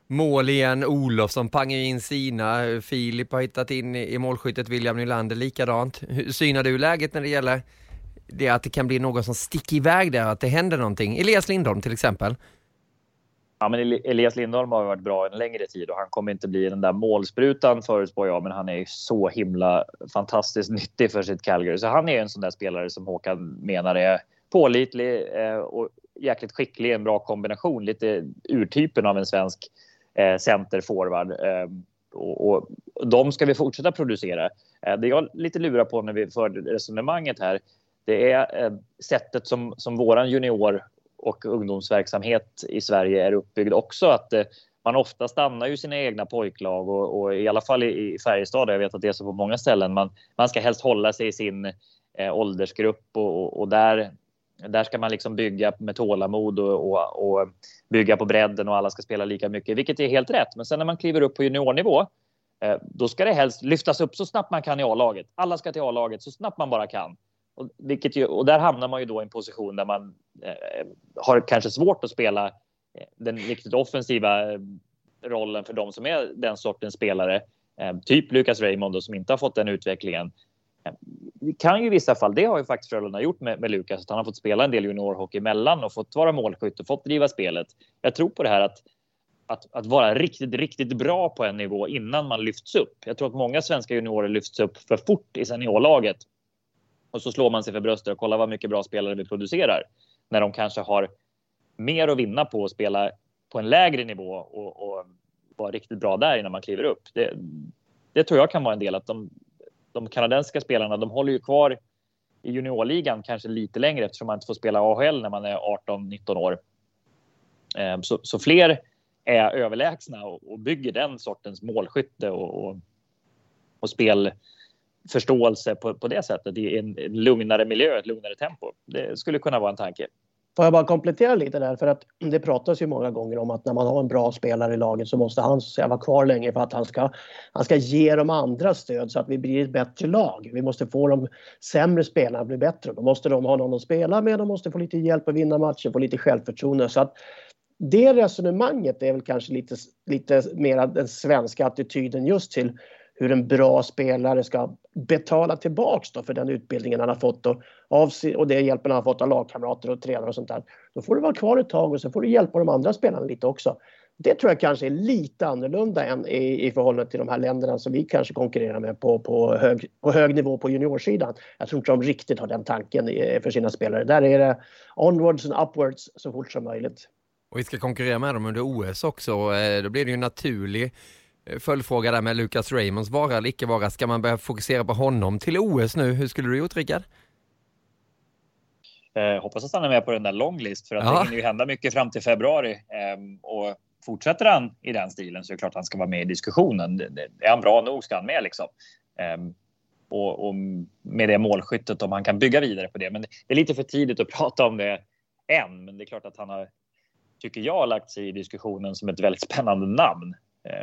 mål igen. Olofsson pangar in sina. Filip har hittat in i målskyttet. William Nylander likadant. Hur synar du läget när det gäller det att det kan bli någon som sticker iväg där, att det händer någonting? Elias Lindholm till exempel. Ja, men Elias Lindholm har varit bra en längre tid och han kommer inte bli den där målsprutan förutspår jag, men han är så himla fantastiskt nyttig för sitt Calgary. Så han är en sån där spelare som Håkan menar är pålitlig och jäkligt skicklig, en bra kombination, lite urtypen av en svensk centerforward. Och de ska vi fortsätta producera. Det jag lite lurar på när vi för resonemanget här, det är sättet som våran junior- och ungdomsverksamhet i Sverige är uppbyggd också. Att man ofta stannar ju sina egna pojklag och i alla fall i Färjestad, jag vet att det är så på många ställen, man ska helst hålla sig i sin åldersgrupp och där ska man liksom bygga med tålamod och bygga på bredden och alla ska spela lika mycket, vilket är helt rätt. Men sen när man kliver upp på juniornivå, då ska det helst lyftas upp så snabbt man kan i A-laget. Alla ska till A-laget så snabbt man bara kan. Och där hamnar man ju då i en position där man har kanske svårt att spela den riktigt offensiva rollen för de som är den sortens spelare. Typ Lucas Raymond då, som inte har fått den utvecklingen. Det kan ju i vissa fall, det har ju faktiskt Frölunda gjort med Lucas, att han har fått spela en del juniorhockey emellan och fått vara målskytt och fått driva spelet. Jag tror på det här att vara riktigt, riktigt bra på en nivå innan man lyfts upp. Jag tror att många svenska juniorer lyfts upp för fort i seniorlaget. Och så slår man sig för bröstet och kollar vad mycket bra spelare vi producerar. När de kanske har mer att vinna på att spela på en lägre nivå och vara riktigt bra där innan man kliver upp. Det tror jag kan vara en del. Att de kanadensiska spelarna, de håller ju kvar i juniorligan kanske lite längre eftersom man inte får spela AHL när man är 18-19 år. Så fler är överlägsna och bygger den sortens målskytte och spelförståelse på det sättet i en lugnare miljö, ett lugnare tempo. Det skulle kunna vara en tanke. Får jag bara komplettera lite där, för att det pratas ju många gånger om att när man har en bra spelare i laget så måste han vara kvar länge för att han ska ge de andra stöd så att vi blir ett bättre lag. Vi måste få de sämre spelarna att bli bättre. Då måste de ha någon att spela med, de måste få lite hjälp att vinna matcher, få lite självförtroende. Så att det resonemanget är väl kanske lite mer den svenska attityden just till hur en bra spelare ska betala tillbaks då för den utbildningen han har fått och det hjälpen han har fått av lagkamrater och tränare och sånt där. Då får du vara kvar ett tag och så får du hjälpa de andra spelarna lite också. Det tror jag kanske är lite annorlunda än i förhållande till de här länderna som vi kanske konkurrerar med på hög nivå på juniorsidan. Jag tror inte de riktigt har den tanken för sina spelare. Där är det onwards and upwards så fort som möjligt. Och vi ska konkurrera med dem under OS också. Då blir det ju en naturlig följdfråga där med Lucas Raymonds vara eller icke vara. Ska man börja fokusera på honom till OS nu? Hur skulle du gjort, Rickard? Hoppas att han är med på den där longlist för att det hinner ju hända mycket fram till februari. Och fortsätter han i den stilen så är det klart att han ska vara med i diskussionen. Är han bra nog ska han med liksom. Och med det målskyttet om han kan bygga vidare på det. Men det är lite för tidigt att prata om det än. Men det är klart att han har, tycker jag, lagt sig i diskussionen som ett väldigt spännande namn.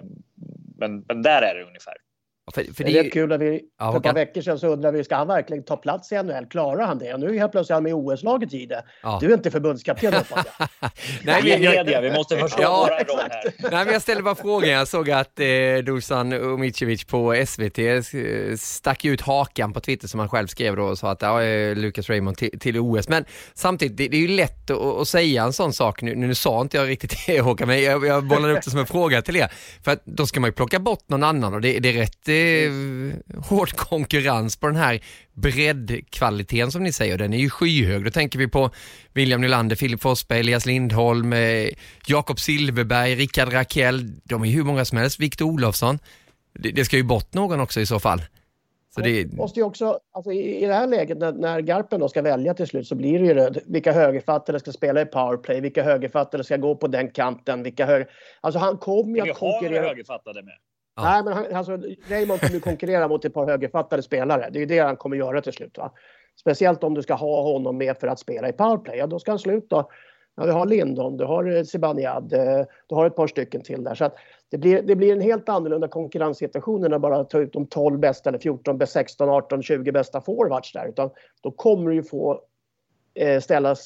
Men där är det ungefär. För det är kul att vi för ett par veckor sedan så undrar vi, ska han verkligen ta plats i NHL? Klarar han det? Och nu helt plötsligt han med i OS-laget i det. Ja. Du är inte förbundskapten, hoppas jag. Nej, vi måste förstå våra roll här. Nej, men jag ställde bara frågan. Jag såg att Dusan Umicevic på SVT stack ut hakan på Twitter som han själv skrev då och sa att Lucas Raymond till OS. Men samtidigt, det är ju lätt att säga en sån sak. Nu sa inte jag riktigt det, Håkan, men jag bollade upp det som en fråga till er. För att då ska man ju plocka bort någon annan och det är rätt hård konkurrens på den här breddkvaliteten som ni säger. Den är ju skyhög. Då tänker vi på William Nylander, Filip Forsberg, Elias Lindholm, Jakob Silverberg, Rickard Rakell. De är hur många som helst. Victor Olofsson. Det ska ju bort någon också i så fall. Så det måste ju också, alltså i det här läget när Garpen då ska välja till slut så blir det ju vilka högerfattare ska spela i powerplay, vilka högerfattare ska gå på den kanten, alltså han kommer ju att konkurrera. Har högerfattare med? Nej, men Raymond kommer ju konkurrera mot ett par högerfattade spelare. Det är ju det han kommer göra till slut, va? Speciellt om du ska ha honom med för att spela i powerplay. Ja, då ska han sluta. Ja, du har Lindholm, du har Zibanejad, du har ett par stycken till där. Så att det blir en helt annorlunda konkurrenssituation än att bara ta ut de 12 bästa eller 14, 16, 18, 20 bästa forwards där. Utan då kommer du ju få ställas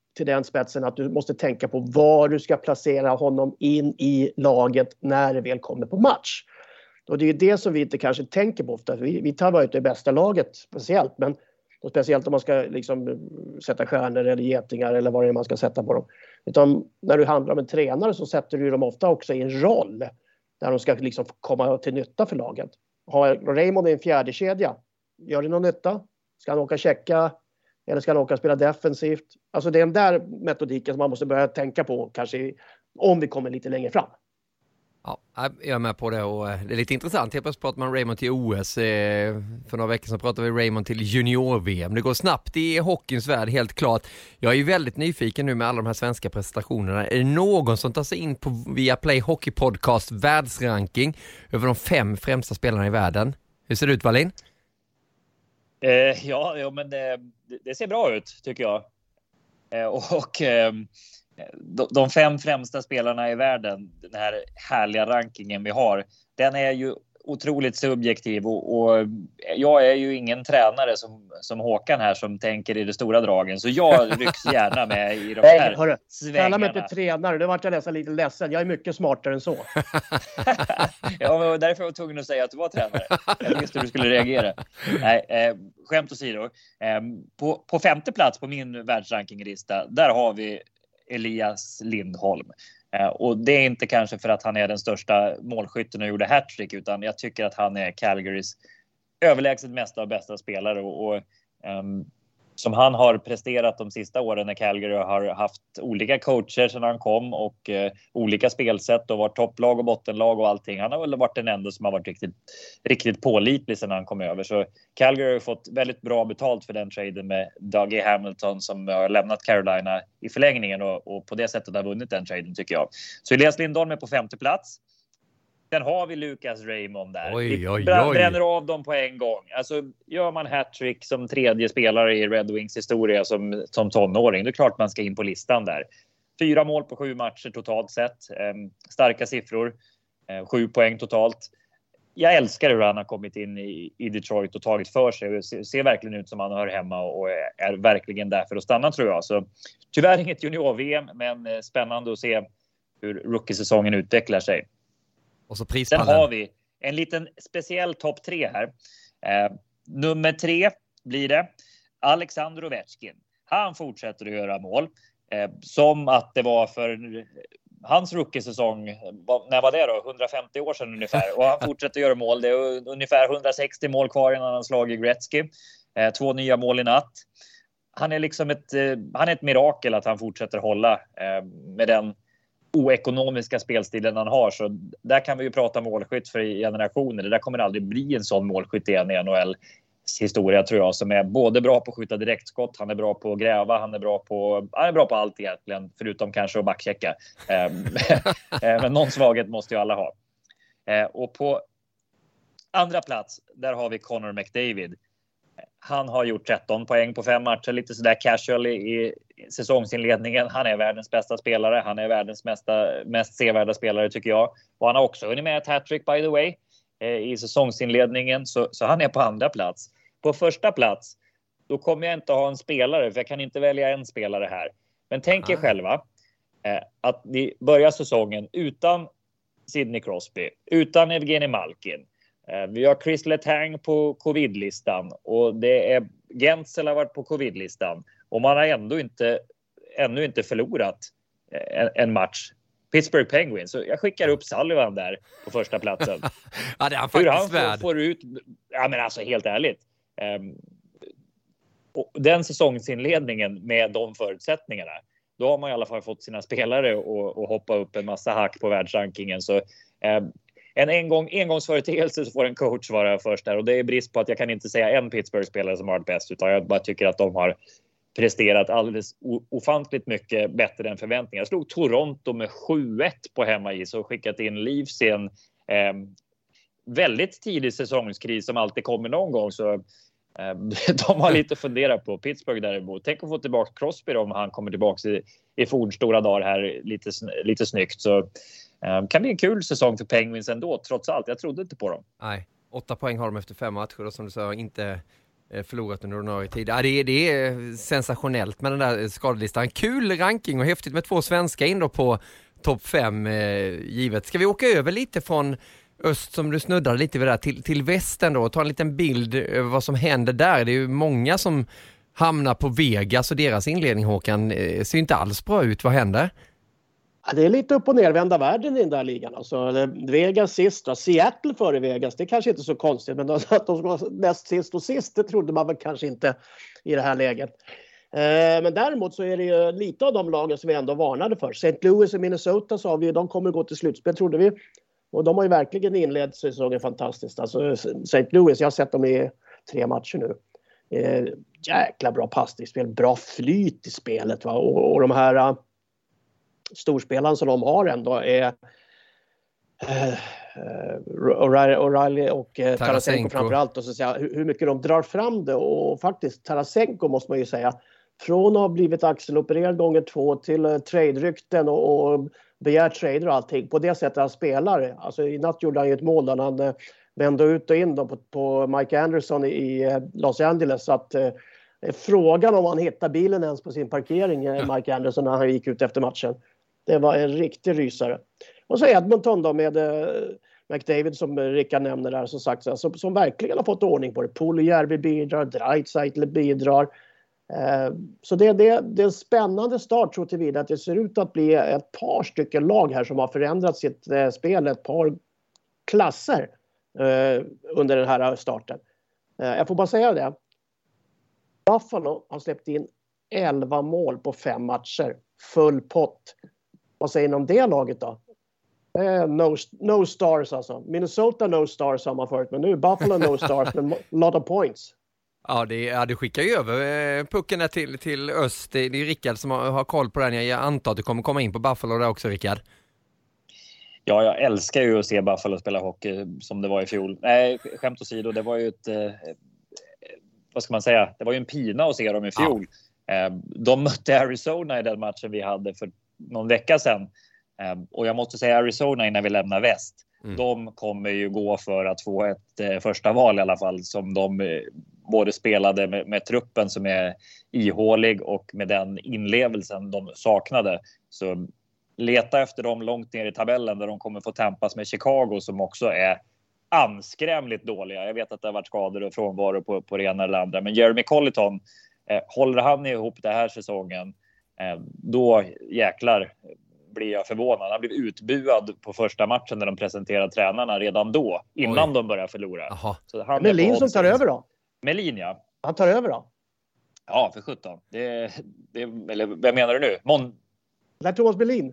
till den spetsen att du måste tänka på var du ska placera honom in i laget när det väl kommer på match. Och det är det som vi inte kanske tänker på ofta. Vi tar bara ut det bästa laget speciellt, men speciellt om man ska liksom sätta stjärnor eller getingar eller vad det är man ska sätta på dem. Utan när du handlar om en tränare så sätter du dem ofta också i en roll där de ska liksom komma till nytta för laget. Har Raymond i en fjärde kedja, gör det någon nytta? Ska han åka checka eller ska han åka spela defensivt? Alltså det är den där metodiken som man måste börja tänka på kanske om vi kommer lite längre fram. Ja, jag är med på det och det är lite intressant. Helt plötsligt pratar man Raymond till OS. För några veckor sedan pratade vi Raymond till junior-VM. Det går snabbt i hockeyns värld, helt klart. Jag är ju väldigt nyfiken nu med alla de här svenska prestationerna. Är det någon som tar sig in på Viaplay Hockey Podcast världsranking över de 5 främsta spelarna i världen? Hur ser det ut, Wallin? Ja, men det ser bra ut tycker jag. De 5 främsta spelarna i världen, den här härliga rankingen vi har, den är ju otroligt subjektiv och jag är ju ingen tränare som Håkan här som tänker i de stora dragen, så jag rycks gärna med i de här svängarna. Kalla mig inte tränare, det vart jag nästan lite ledsen. Jag är mycket smartare än så. Ja, därför var jag tvungen att säga att du var tränare. Jag visste hur du skulle reagera. Nej, skämt åsido. På 5:e plats på min världsrankinglista, där har vi Elias Lindholm. Och det är inte kanske för att han är den största målskytten och gjorde hattrick, utan jag tycker att han är Calgarys överlägset mesta och bästa spelare och som han har presterat de sista åren när Calgary har haft olika coacher sedan han kom och olika spelsätt och varit topplag och bottenlag och allting. Han har väl varit den enda som har varit riktigt pålitlig sedan han kom över. Så Calgary har fått väldigt bra betalt för den traden med Dougie Hamilton som har lämnat Carolina i förlängningen och på det sättet har vunnit den traden tycker jag. Så Elias Lindholm är på 5:e plats. Sen har vi Lucas Raymond där. Vi bränner av dem på en gång. Alltså, gör man hattrick som tredje spelare i Red Wings historia som tonåring, det är klart man ska in på listan där. 4 mål på 7 matcher totalt sett. Starka siffror. 7 poäng totalt. Jag älskar hur han har kommit in i Detroit och tagit för sig. Och ser verkligen ut som han hör hemma och är verkligen där för att stanna tror jag. Så tyvärr inget junior-VM, men spännande att se hur rookie-säsongen utvecklar sig. Och så sen har vi en liten speciell topp 3 här. Nummer 3 blir det Alexander Ovechkin. Han fortsätter att göra mål. Som att det var för hans rookie-säsong. När var det då? 150 år sedan ungefär. Och han fortsätter att göra mål. Det är ungefär 160 mål kvar innan han slagit Gretzky. 2 nya mål i natt. Han är liksom ett mirakel att han fortsätter hålla med den oekonomiska spelstilen han har. Så där kan vi ju prata målskytt för generationer. Det där kommer aldrig bli en sån målskytt i NHLs historia tror jag, som är både bra på att skjuta direktskott, han är bra på att gräva, han är bra på allt egentligen, förutom kanske att backchecka. Men någon svaghet måste ju alla ha. Och på andra plats, där har vi Connor McDavid. Han har gjort 13 poäng på 5 matcher, lite sådär casual i säsongsinledningen. Han är världens bästa spelare. Han är världens mest sevärda spelare tycker jag. Och han har också hunnit med ett hattrick by the way i säsongsinledningen. Så han är på andra plats. På första plats, då kommer jag inte ha en spelare, för jag kan inte välja en spelare här. Men tänk er själva att ni börjar säsongen utan Sidney Crosby, utan Evgeni Malkin. Vi har Chris Letang på covid-listan och det är Gensel har varit på covid-listan och man har ännu inte förlorat en match. Pittsburgh Penguins. Så jag skickar upp Sullivan där på första platsen. Ja, det är han faktiskt hur han får ut, ja men alltså helt ärligt. Och den säsongsinledningen med de förutsättningarna, då har man i alla fall fått sina spelare och hoppa upp en massa hack på världsrankingen. Så en engångsföreteelse så får en coach vara först där. Och det är brist på att jag kan inte säga en Pittsburgh-spelare som har varit bäst, utan jag bara tycker att de har presterat alldeles ofantligt mycket bättre än förväntningar. Jag slog Toronto med 7-1 på hemmais och skickat in Leafs i en väldigt tidig säsongskris som alltid kommer någon gång. Så de har lite att fundera på. Pittsburgh däremot. Tänk att få tillbaka Crosby om han kommer tillbaka i fornstora dagar här lite snyggt. Så kan bli en kul säsong för Penguins ändå, trots allt. Jag trodde inte på dem. Nej, 8 poäng har de efter 5 matcher och som du sa, inte förlorat under ordinarie tid. Ja, det är sensationellt med den där skadelistan. Kul ranking och häftigt med 2 svenskar in då på topp 5 givet. Ska vi åka över lite från öst som du snuddade lite vid där till västen då och ta en liten bild över vad som händer där. Det är ju många som hamnar på Vegas och deras inledning, Håkan, ser inte alls bra ut. Vad händer? Ja, det är lite upp och nervända världen i den där ligan. Alltså, Vegas sist och Seattle före Vegas, det är kanske inte så konstigt. Men att de ska vara näst sist och sist, det trodde man väl kanske inte i det här läget. Men däremot så är det ju lite av de lagen som vi ändå varnade för. St. Louis och Minnesota sa vi, de kommer gå till slutspel trodde vi. Och de har ju verkligen inlett säsongen fantastiskt. Alltså St. Louis, jag har sett dem i 3 matcher nu. Jäkla bra passningsspel, bra flyt i spelet. Va? Och de här storspelarna som de har ändå är O'Reilly och Tarasenko framförallt. Och så säga, hur mycket de drar fram det. Och faktiskt Tarasenko måste man ju säga. Från att ha blivit axelopererad gånger 2 till trade-rykten och begär trader och allting. På det sättet han spelar. Alltså i natt gjorde han ju ett mål där han vände ut och in då på Mike Anderson i Los Angeles. Så att frågan om han hittar bilen ens på sin parkering, Mike Anderson, när han gick ut efter matchen. Det var en riktig rysare. Och så Edmonton då med McDavid som Rickard nämner där som sagt. Som verkligen har fått ordning på det. Puljujärvi bidrar, Draisaitl bidrar. Så det är en spännande start så tillvida att det ser ut att bli ett par stycken lag här som har förändrat sitt spel, ett par klasser under den här starten. Jag får bara säga det. Buffalo har släppt in 11 mål på 5 matcher. Full pott. Vad säger ni om det laget då? No stars alltså. Minnesota no stars har man förut, men nu Buffalo no stars med lot of points. Ja, det skickar ju över pucken till öst. Det är Rickard som har koll på den. Jag antar att du kommer komma in på Buffalo där också, Rickard. Ja, jag älskar ju att se Buffalo spela hockey som det var i fjol. Nej, skämt åsido, det var ju vad ska man säga? Det var ju en pina att se dem i fjol. Ja. De mötte Arizona i den matchen vi hade för någon vecka sedan. Och jag måste säga Arizona innan vi lämnar väst. De kommer ju gå för att få ett första val i alla fall som de både spelade med truppen som är ihålig och med den inlevelsen de saknade. Så leta efter dem långt ner i tabellen där de kommer få tampas med Chicago som också är anskrämligt dåliga. Jag vet att det har varit skador och frånvaro på det ena eller andra. Men Jeremy Colliton, håller han ihop det här säsongen, då jäklar blir jag förvånad. Han blev utbuad på första matchen när de presenterade tränarna redan då, innan de började förlora. Så han Melin som tar över då? Melin, ja. Han tar över då? Ja, för 17. Eller vem menar du nu? Det är Thomas Melin.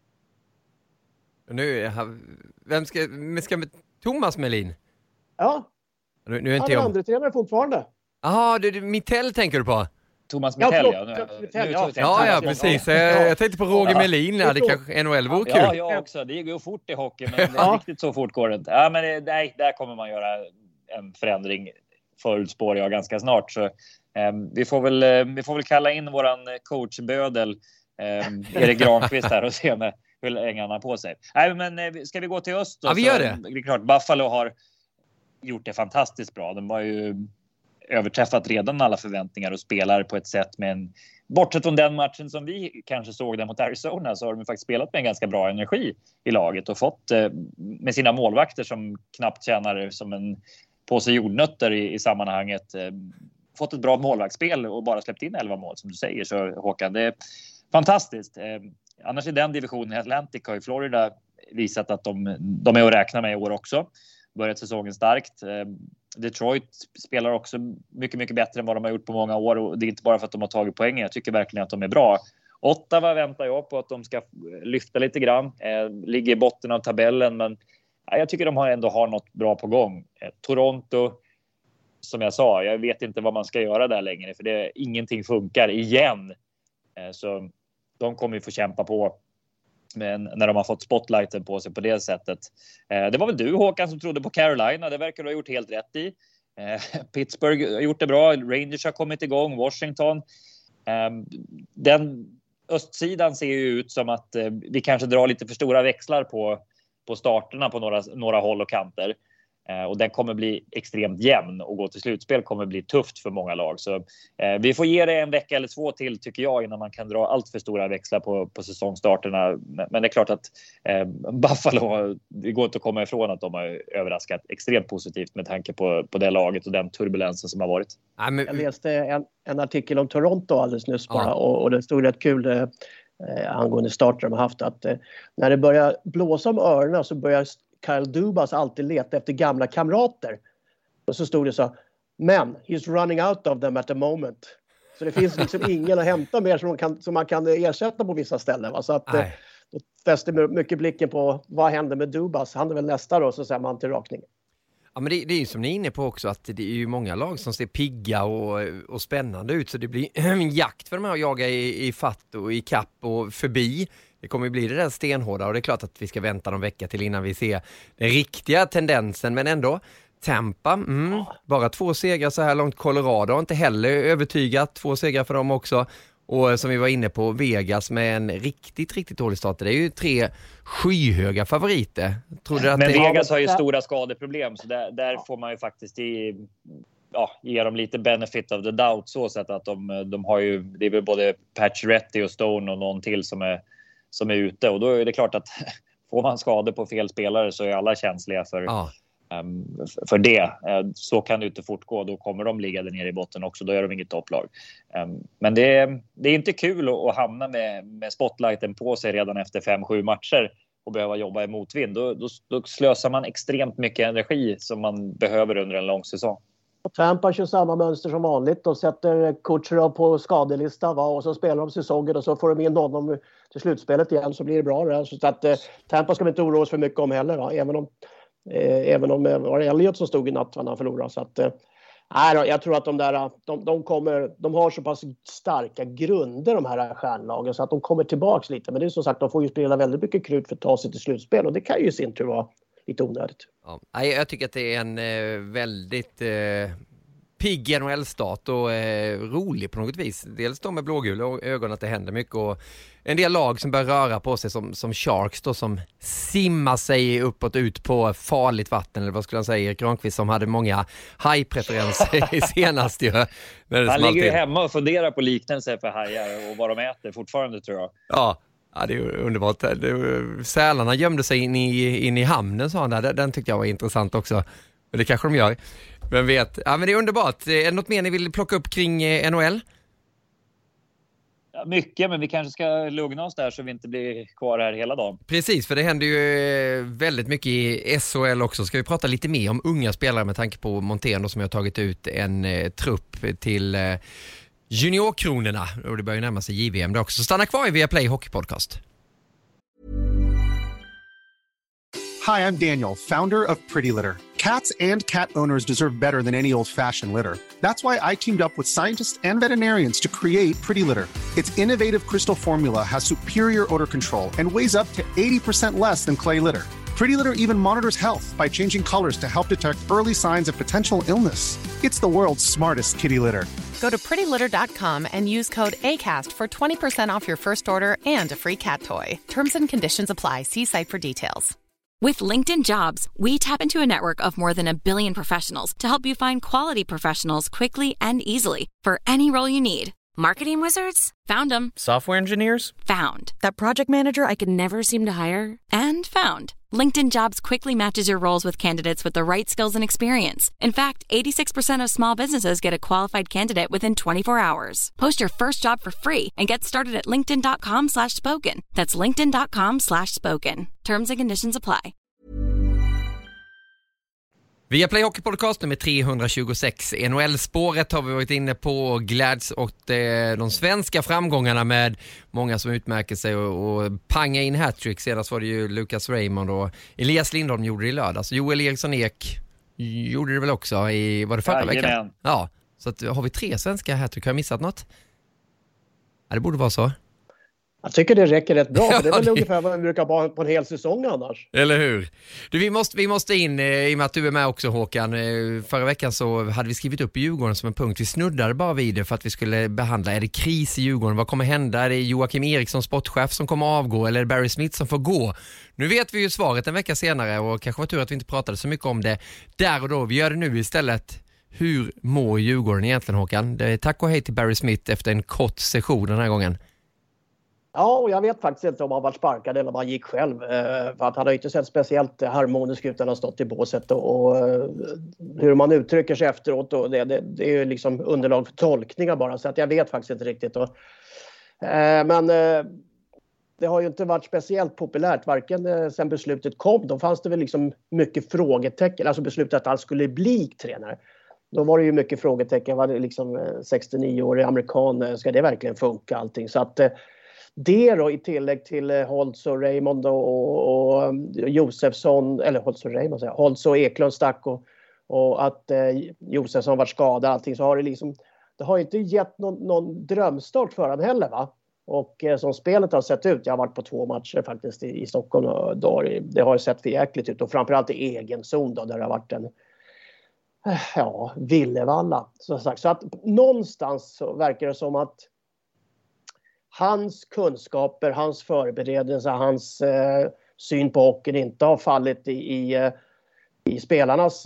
Vem ska Thomas Melin? Ja. Nu är inte han är andra tränare fortfarande. Jaha, Mittell tänker du på? Thomas Mittell, ja, precis. Jag tänkte på Roger Melin. Det kanske NHL vore kul. Ja, jag också. Det går fort i hockey, men riktigt så fort går det inte. Ja, men där kommer man göra en förändring, förutspår jag ganska snart. Så vi får väl kalla in våran coachbödel Erik Granqvist här och se hur länge han har på sig. Nej, men ska vi gå till öst då? Ja, vi gör det. Det är klart, Buffalo har gjort det fantastiskt bra. De har ju överträffat redan alla förväntningar och spelar på ett sätt med bortsett från den matchen som vi kanske såg där mot Arizona, så har de faktiskt spelat med en ganska bra energi i laget och fått med sina målvakter som knappt tjänar som en påse jordnötter i sammanhanget, fått ett bra målvaktsspel och bara släppt in 11 mål som du säger. Så Håkan, det är fantastiskt. Annars i den divisionen i Atlantic har ju Florida visat att de är att räkna med i år också. Börjat säsongen starkt. Detroit spelar också mycket, mycket bättre än vad de har gjort på många år. Och det är inte bara för att de har tagit poäng. Jag tycker verkligen att de är bra. Ottawa väntar jag på att de ska lyfta lite grann. Ligger i botten av tabellen. Men jag tycker de ändå har något bra på gång. Toronto, som jag sa, jag vet inte vad man ska göra där längre. För ingenting funkar igen. Så de kommer ju få kämpa på. Men när de har fått spotlighten på sig på det sättet. Det var väl du, Håkan, som trodde på Carolina. Det verkar du ha gjort helt rätt i. Pittsburgh har gjort det bra. Rangers har kommit igång. Washington. Den östsidan ser ju ut som att vi kanske drar lite för stora växlar på starterna på några håll och kanter. Och den kommer bli extremt jämn och gå till slutspel kommer bli tufft för många lag. Så vi får ge det en vecka eller 2 till tycker jag innan man kan dra allt för stora växlar på säsongstarterna. Men det är klart att Buffalo, det går inte att komma ifrån att de har överraskat extremt positivt med tanke på det laget och den turbulensen som har varit. Jag läste en artikel om Toronto alldeles nyss bara och det stod rätt kul angående starter de har haft att när det börjar blåsa om öronen så börjar Kyle Dubas alltid leta efter gamla kamrater. Och så stod det så, men he's running out of them at the moment. Så det finns liksom ingen att hämta mer som man kan ersätta på vissa ställen. Va? Så att då fäster mycket blicken på vad händer med Dubas. Han är väl nästa då, så säger man till rakning. Ja, men det är ju som ni är inne på också att det är ju många lag som ser pigga och spännande ut. Så det blir en jakt för de här att jaga i fatt och i kapp och förbi. Det kommer ju bli det där stenhårda och det är klart att vi ska vänta någon vecka till innan vi ser den riktiga tendensen. Men ändå, Tampa, bara 2 segrar så här långt. Colorado har inte heller övertygat, 2 segrar för dem också. Och som vi var inne på, Vegas med en riktigt dålig start. Det är ju 3 skyhöga favoriter. Men Vegas har ju stora skadeproblem så där får man ju faktiskt ge dem lite benefit of the doubt så sätt att de har ju, det är väl både Pacioretty och Stone och någon till som är ute och då är det klart att får man skador på fel spelare så är alla känsliga för det. Så kan det inte fortgå, då kommer de ligga där nere i botten också, då är de inget topplag. Men det är inte kul att hamna med spotlighten på sig redan efter 5-7 matcher och behöva jobba i motvind. Då slösar man extremt mycket energi som man behöver under en lång säsong. Tampa kör samma mönster som vanligt och sätter Kucherov på skadelista och så spelar de säsongen och så får de in honom till slutspelet igen så blir det bra. Där. Så att Tampa ska vi inte oroa oss för mycket om heller, va? Även om det var Elliot som stod i natt när han förlorade. Så att, jag tror att de har så pass starka grunder de här stjärnlagen så att de kommer tillbaks lite. Men det är som sagt, de får ju spela väldigt mycket krut för att ta sig till slutspel och det kan ju i sin tur vara lite onödigt. Ja, jag tycker att det är en väldigt pigg NHL-start och rolig på något vis. Dels de med blågula och ögon att det händer mycket och en del lag som börjar röra på sig som Sharks då, som simmar sig uppåt ut på farligt vatten eller vad skulle han säga, Erik Granqvist som hade många high-preferenser senast ju. Han ligger ju hemma och funderar på liknelser för hajar och vad de äter fortfarande tror jag. Ja, det är underbart. Sälarna gömde sig in i hamnen sa han där. Den tyckte jag var intressant också. Men det kanske de gör. Men vet. Ja, men det är underbart. Är det något mer ni vill plocka upp kring NHL? Ja, mycket, men vi kanske ska lugna oss där så vi inte blir kvar här hela dagen. Precis, för det händer ju väldigt mycket i SHL också. Ska vi prata lite mer om unga spelare med tanke på Montén som har tagit ut en trupp till juniorkronorna. Och det börjar ju närma sig JVM det också. Så stanna kvar i Viaplay Hockey Podcast. Hi, I'm Daniel, founder of Pretty Litter. Cats and cat owners deserve better than any old-fashioned litter. That's why I teamed up with scientists and veterinarians to create Pretty Litter. Its innovative crystal formula has superior odor control and weighs up to 80% less than clay litter. Pretty Litter even monitors health by changing colors to help detect early signs of potential illness. It's the world's smartest kitty litter. Go to prettylitter.com and use code ACAST for 20% off your first order and a free cat toy. Terms and conditions apply. See site for details. With LinkedIn Jobs, we tap into a network of more than 1 billion professionals to help you find quality professionals quickly and easily for any role you need. Marketing wizards? Found them. Software engineers? Found. That project manager I could never seem to hire? And found. LinkedIn Jobs quickly matches your roles with candidates with the right skills and experience. In fact, 86% of small businesses get a qualified candidate within 24 hours. Post your first job for free and get started at linkedin.com/spoken. That's linkedin.com/spoken. Terms and conditions apply. Viaplay Hockey Podcast nummer 326. NHL-spåret har vi varit inne på och gläds åt de svenska framgångarna med många som utmärker sig och panga in hattrick. Senast var det ju Lucas Raymond och Elias Lindholm gjorde det i lördag. Så Joel Eriksson Ek gjorde det väl också var det förra veckan? Ja, så att, har vi 3 svenska hattrick. Har jag missat något? Ja, det borde vara så. Jag tycker det räcker rätt bra. För det är väl ungefär vad man brukar ha på en hel säsong annars. Eller hur? Du, vi måste in, i och med att du är med också, Håkan. Förra veckan så hade vi skrivit upp Djurgården som en punkt. Vi snuddade bara vid det för att vi skulle behandla. Är det kris i Djurgården? Vad kommer hända? Är det Joakim Eriksson, sportchef, som kommer avgå? Eller är det Barry Smith som får gå? Nu vet vi ju svaret en vecka senare, och kanske var tur att vi inte pratade så mycket om det där och då. Vi gör det nu istället. Hur mår Djurgården egentligen, Håkan? Det är tack och hej till Barry Smith efter en kort session den här gången. Ja, och jag vet faktiskt inte om han var sparkad eller om han gick själv. För att han har inte sett speciellt harmonisk ut när han har stått i båset. Och hur man uttrycker sig efteråt, och det är ju liksom underlag för tolkningar bara. Så att jag vet faktiskt inte riktigt. Men det har ju inte varit speciellt populärt, varken sen beslutet kom. Då fanns det väl liksom mycket frågetecken. Alltså beslutet att han skulle bli tränare. Då var det ju mycket frågetecken. Var det liksom 69-årig amerikan? Ska det verkligen funka allting? Så att det då i tillägg till Holtz och Raymond och Josefsson, eller Holtz och Eklund stack, och att Josefsson var skadad allting, så har det liksom, det har inte gett någon drömstart för han heller, va? Och som spelet har sett ut, jag har varit på 2 matcher faktiskt i Stockholm, och då det har sett för jäkligt ut, och framförallt i egen zon då, där det har varit en Villevalla så sagt. Så att någonstans så verkar det som att hans kunskaper, hans förberedelse, hans syn på hockeyn inte har fallit i spelarnas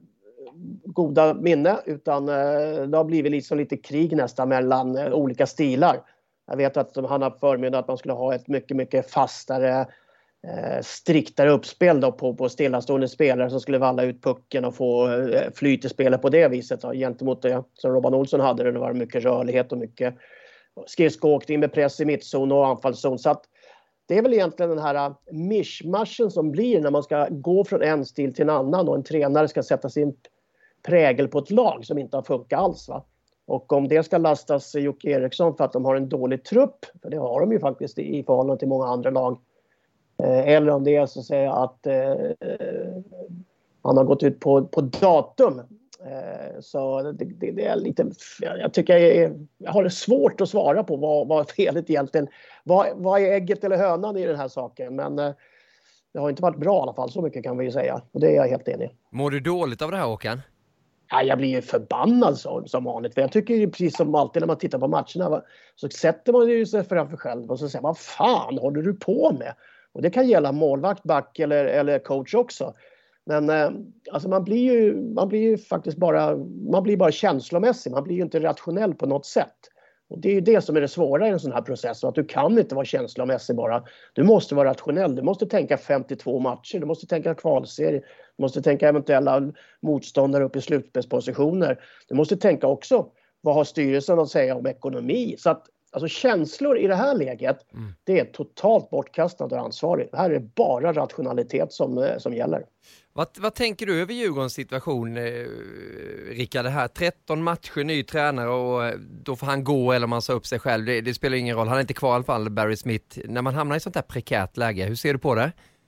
goda minne, utan det har blivit liksom lite krig nästan mellan olika stilar. Jag vet att han har förmyndat att man skulle ha ett mycket, mycket fastare, striktare uppspel då på stillastående spelare som skulle valla ut pucken och få flyt i spelet på det viset. Då, gentemot det som Robban Olsson hade, det var mycket rörlighet och mycket skridskoåkning med press i mittzon och anfallszon. Så att det är väl egentligen den här mishmashen som blir när man ska gå från en stil till en annan, och en tränare ska sätta sin prägel på ett lag som inte har funkat alls, va? Och om det ska lastas Jocke Eriksson för att de har en dålig trupp, för det har de ju faktiskt i förhållande till många andra lag, eller om det är så att säga att han har gått ut på datum, så det är lite, jag tycker jag har det svårt att svara på vad felet egentligen, vad är ägget eller hönan i den här saken, men det har inte varit bra i alla fall, så mycket kan vi ju säga, och det är jag helt enig. Mår du dåligt av det här, Håkan? Ja, jag blir ju förbannad som vanligt. För jag tycker ju precis som alltid när man tittar på matcherna, så sätter man ju sig framför själv och så säger vad fan håller du på med? Och det kan gälla målvakt, back eller coach också. Men alltså man blir ju faktiskt bara känslomässig. Man blir ju inte rationell på något sätt. Och det är ju det som är det svåra i en sån här process. Att du kan inte vara känslomässig bara. Du måste vara rationell. Du måste tänka 52 matcher. Du måste tänka kvalserie. Du måste tänka eventuella motståndare upp i slutspelspositioner. Du måste tänka också, vad har styrelsen att säga om ekonomi? Så att alltså känslor i det här läget, det är totalt bortkastat och ansvarigt. Det här är bara rationalitet som gäller. Vad tänker du över Djurgårdens situation, Rickard? Det här 13 matcher, ny tränare, och då får han gå eller man sa upp sig själv. Det spelar ingen roll. Han är inte kvar i alla fall, Barry Smith. När man hamnar i sånt här prekärt läge, hur ser du på det?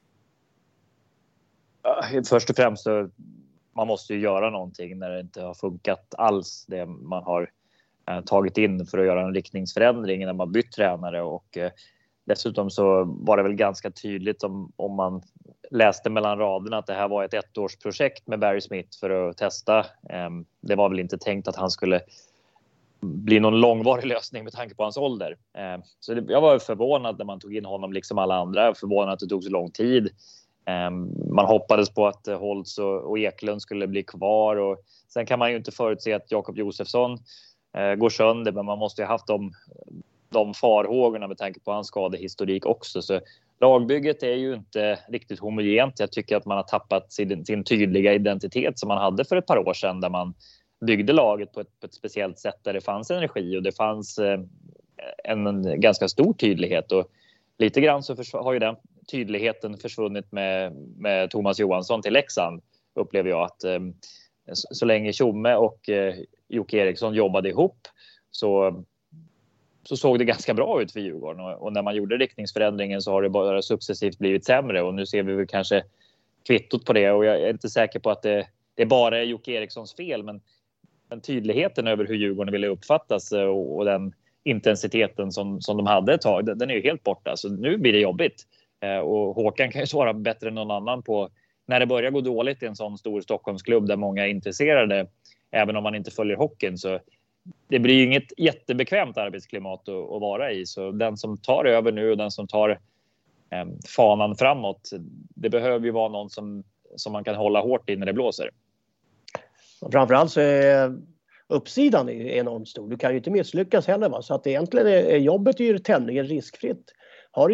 Först och främst så man måste ju göra någonting när det inte har funkat alls, det man har tagit in för att göra en riktningsförändring när man bytt tränare. Och dessutom så var det väl ganska tydligt om man läste mellan raderna att det här var ett 1-årsprojekt med Barry Smith för att testa. Det var väl inte tänkt att han skulle bli någon långvarig lösning med tanke på hans ålder. Så jag var förvånad när man tog in honom liksom alla andra. Förvånad att det tog så lång tid. Man hoppades på att Holtz och Eklund skulle bli kvar. Och sen kan man ju inte förutse att Jakob Josefsson går sönder, men man måste ju ha haft de farhågorna med tanke på hans skadehistorik också. Så lagbygget är ju inte riktigt homogent. Jag tycker att man har tappat sin tydliga identitet som man hade för ett par år sedan, där man byggde laget på ett speciellt sätt där det fanns energi och det fanns en ganska stor tydlighet. Och lite grann så har ju den tydligheten försvunnit med Thomas Johansson till Leksand, upplever jag. Att så länge Tjomme och Jocke Eriksson jobbade ihop så såg det ganska bra ut för Djurgården. Och när man gjorde riktningsförändringen så har det bara successivt blivit sämre. Och nu ser vi väl kanske kvittot på det. Och jag är inte säker på att det bara är Jocke Erikssons fel. Men tydligheten över hur Djurgården ville uppfattas och den intensiteten som de hade ett tag. Den är ju helt borta, så nu blir det jobbigt. Och Håkan kan ju svara bättre än någon annan på när det börjar gå dåligt i en sån stor Stockholmsklubb där många är intresserade, även om man inte följer hockeyn. Så det blir ju inget jättebekvämt arbetsklimat att vara i. Så den som tar över nu och den som tar fanan framåt, det behöver ju vara någon som man kan hålla hårt i när det blåser. Och framförallt så är uppsidan enormt stor. Du kan ju inte misslyckas heller. Va? Så att egentligen är jobbet ju tämligen riskfritt. Har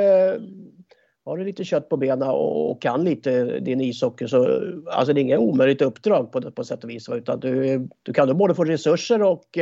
du lite kött på benen och kan lite din ishockey, så alltså det är inget omöjligt uppdrag på sätt och vis. Utan du kan då både få resurser och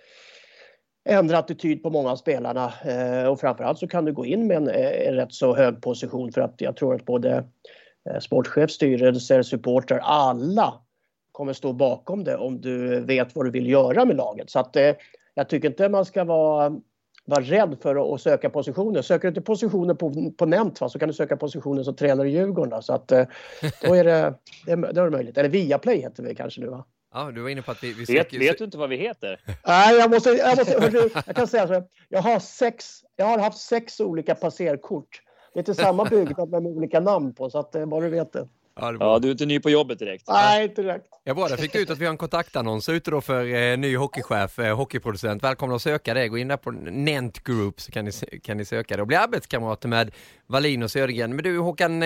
ändra attityd på många av spelarna. Och framförallt så kan du gå in med en rätt så hög position, för att jag tror att både sportchef, styrelser, supporter, alla kommer stå bakom det om du vet vad du vill göra med laget. Så att jag tycker inte man ska vara rädd för att söka positioner. Söker du inte positioner på nämnt, så kan du söka positioner som tränare i Djurgården. Då. Så att då är det möjligt. Eller Viaplay heter vi kanske nu, va? Ja, du var inne på att vi vet du inte vad vi heter? Nej, jag kan säga så. Jag har haft 6 olika passerkort. Det är inte samma byggnad med olika namn på, så att bara du vet det. Ja, du är inte ny på jobbet direkt. Nej, inte direkt. Ja, bra. Där fick du ut att vi har en kontaktannons ute då för ny hockeychef, hockeyproducent. Välkomna att söka det. Gå in där på Nent Group så kan ni söka det och bli arbetskamrater med Wallin och Södergren. Men du, Håkan...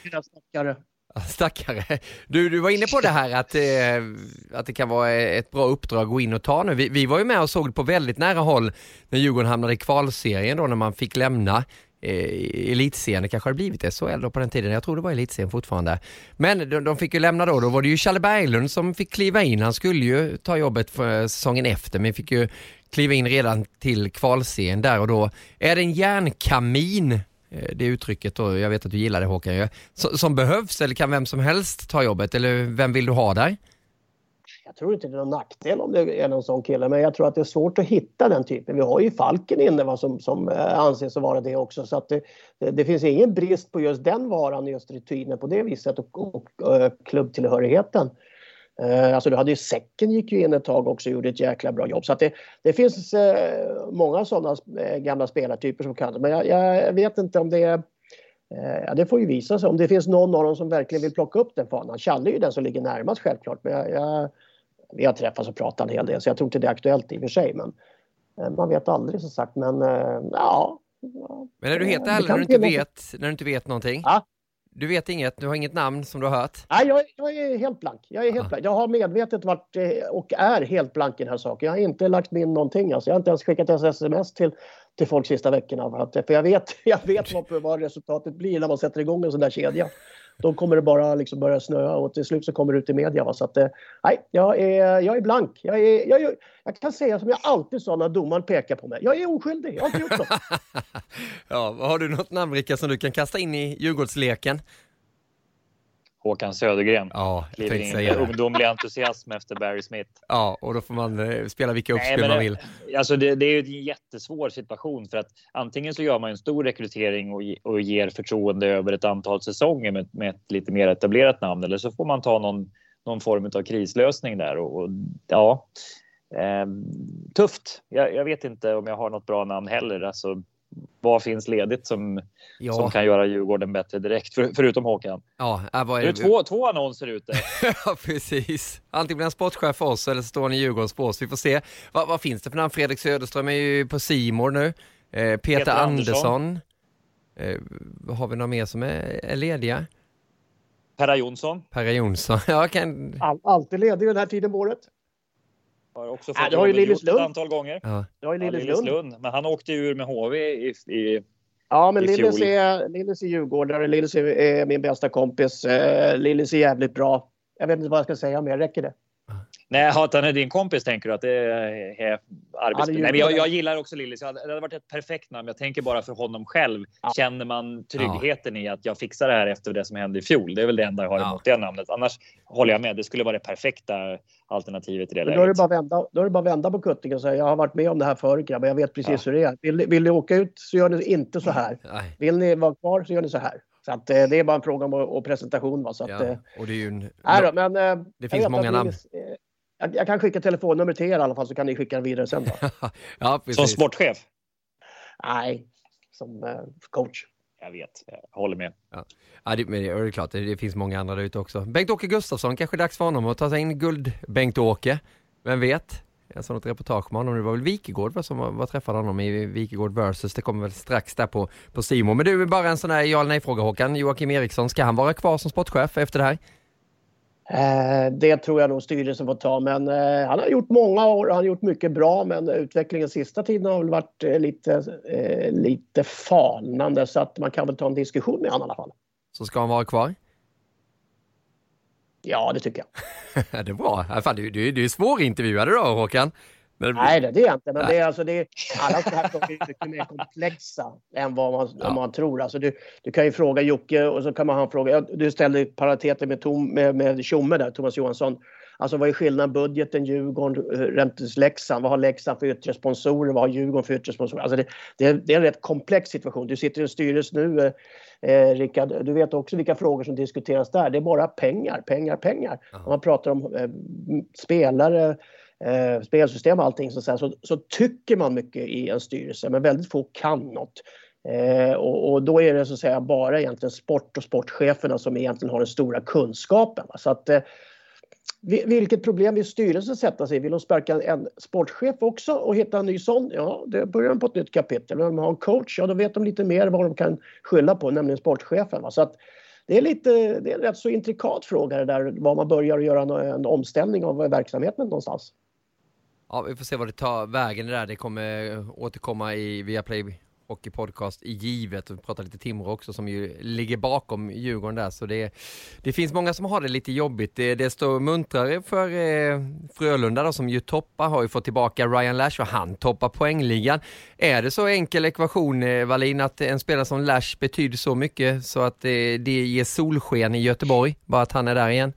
Stackare. Du var inne på det här att det kan vara ett bra uppdrag att gå in och ta nu. Vi var ju med och såg på väldigt nära håll när Djurgården hamnade i kvalserien då, när man fick lämna elitserien. Det kanske hade blivit SHL då på den tiden. Jag tror det var elitserien fortfarande. Men de fick ju lämna då. Då var det ju Challe Berglund som fick kliva in. Han skulle ju ta jobbet för säsongen efter, men fick ju kliva in redan till kvalserien där och då. Är det en järnkamin, det uttrycket då, jag vet att du gillar det, Håkan, som behövs, eller kan vem som helst ta jobbet, eller vem vill du ha där? Jag tror inte det är någon nackdel om det är någon sån kille, men jag tror att det är svårt att hitta den typen. Vi har ju Falken inne som anses att vara det också, så att det finns ingen brist på just den varan, just rutinen på det viset och klubbtillhörigheten. Alltså du hade ju Säcken, gick ju in ett tag också och gjorde ett jäkla bra jobb. Så att det finns många sådana gamla spelartyper som kan det. Men jag vet inte om det är... det får ju visa sig om det finns någon av dem som verkligen vill plocka upp den fanan. Challe är ju den som ligger närmast självklart. Men vi har träffats och pratat en hel del, så jag tror inte det är aktuellt i och för sig. Men man vet aldrig, som sagt. Men ja... Men är du helt ärlig när du inte vet någonting? Ja. Du vet inget, du har inget namn som du har hört? Nej, jag är helt blank. Jag har medvetet varit och är helt blank i den här saken. Jag har inte lagt in någonting. Alltså. Jag har inte ens skickat ett sms till folk sista veckorna. För jag vet vad resultatet blir när man sätter igång en sån där kedja. Då kommer det bara liksom börja snöa och till slut så kommer det ut i media. Va? Så att, nej, jag är blank. Jag kan säga som jag alltid sa när domaren pekar på mig. Jag är oskyldig, jag har inte gjort något. Ja, har du något namn, Rickard, som du kan kasta in i Djurgårdsleken? Håkan Södergren. Ja, jag tänkte säga det. Ungdomlig entusiasm efter Barry Smith. Ja, och då får man spela vilka uppspel man vill. Alltså det är ju en jättesvår situation, för att antingen så gör man en stor rekrytering och ger förtroende över ett antal säsonger med ett lite mer etablerat namn, eller så får man ta någon form av krislösning där och ja, tufft. Jag vet inte om jag har något bra namn heller. Alltså, vad finns ledigt som kan göra Djurgården bättre direkt, förutom Håkan? Ja, är det två annonser ute? Ja, precis. Antingen blir en sportchef för oss eller så står ni i Djurgårdens på oss. Vi får se. Vad finns det för namn? Fredrik Söderström är ju på C More nu. Peter Andersson. Har vi några mer som är lediga? Perra Jonsson. Ja, alltid ledig den här tiden på året. Har också fått ett antal gånger. Ja. Det har ju Liljeslund. Men han åkte ur med HV i ja, men Lillis är Djurgårdare. Lillis är min bästa kompis. Lillis är jävligt bra. Jag vet inte vad jag ska säga mer. Räcker det? Nej, att han är din kompis, tänker du att det är arbetsmiljö? Nej, men jag gillar också Lillis. Det hade varit ett perfekt namn. Jag tänker bara för honom själv. Ja. Känner man tryggheten i att jag fixar det här efter det som hände i fjol? Det är väl det enda jag har emot det namnet. Annars håller jag med. Det skulle vara det perfekta alternativet i det läget. Då är det bara vända på kuttingen och säga: jag har varit med om det här förut, men jag vet precis hur det är. Vill ni åka ut så gör ni inte så här. Vill ni vara kvar så gör ni så här. Så att, det är bara en fråga om presentation. Va? Så att, och det är ju det finns många namn. Jag kan skicka telefonnummer till er i alla fall, så kan ni skicka den vidare sen då. Ja, precis. Som sportchef? Nej, som coach. Jag vet, jag håller med. Ja, det är klart, det finns många andra där ute också. Bengt-Åke Gustafsson, kanske dags för honom att ta sig in guld. Bengt-Åke, vem vet? Jag såg något reportage med honom, det var väl Wikegård som var träffade honom i Wikegård versus. Det kommer väl strax där på Simon. Men du, bara en sån här ja eller nej-fråga, Håkan. Joakim Eriksson, ska han vara kvar som sportchef efter det här? Det tror jag nog styrelsen får ta, men han har gjort många år, han har gjort mycket bra, men utvecklingen sista tiden har väl varit lite falnande, så att man kan väl ta en diskussion med han i alla fall. Så ska han vara kvar? Ja, det tycker jag. Det är bra. Du är svårintervjuade då, Håkan. Nej, det är inte. Men alla sådana här frågor är mycket mer komplexa än vad man tror. Alltså du kan ju fråga Jocke, och så kan man fråga. Du ställde parallelliteter med Tjomme där, Thomas Johansson. Alltså vad är skillnaden budgeten, Djurgården, Rentes Leksand? Vad har Leksand för yttre sponsorer? Vad har Djurgården för yttre sponsorer? Alltså det är en rätt komplex situation. Du sitter i en styrelse nu, Rickard. Du vet också vilka frågor som diskuteras där. Det är bara pengar. Om man pratar om spelare, spelsystem och allting så tycker man mycket i en styrelse, men väldigt få kan något. Och då är det så att säga bara egentligen sport och sportcheferna som egentligen har den stora kunskapen. Så att vilket problem vill styrelsen sätta sig i? Vill de sparka en sportchef också och hitta en ny sån? Ja, det börjar på ett nytt kapitel. Vill de ha en coach? Ja, då vet de lite mer vad de kan skylla på, nämligen sportchefen. Så att det är en rätt så intrikat fråga det där, var man börjar göra en omställning av verksamheten någonstans. Ja, vi får se vad det tar vägen det där. Det kommer återkomma i Viaplay Hockey Podcast i givet. Och vi pratar lite Timrå också som ju ligger bakom Djurgården där. Så det finns många som har det lite jobbigt. Det står muntrare för Frölunda då, som ju toppar. Har ju fått tillbaka Ryan Lash och han toppar poängligan. Är det så enkel ekvation, Wallin, att en spelare som Lash betyder så mycket så att det ger solsken i Göteborg? Bara att han är där igen?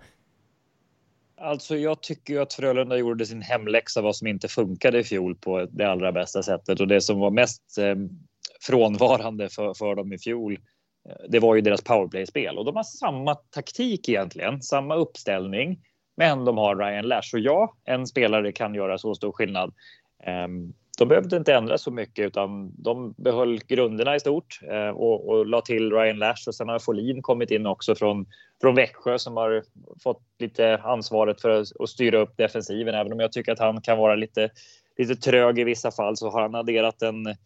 Alltså jag tycker ju att Frölunda gjorde sin hemläxa, vad som inte funkade i fjol på det allra bästa sättet. Och det som var mest frånvarande för dem i fjol, det var ju deras powerplay-spel. Och de har samma taktik egentligen, samma uppställning. Men de har Ryan Lash. Och ja, en spelare kan göra så stor skillnad. De behövde inte ändra så mycket, utan de behöll grunderna i stort och la till Ryan Lash. Och sen har Folin kommit in också från Växjö, som har fått lite ansvaret för att styra upp defensiven. Även om jag tycker att han kan vara lite trög i vissa fall, så har han adderat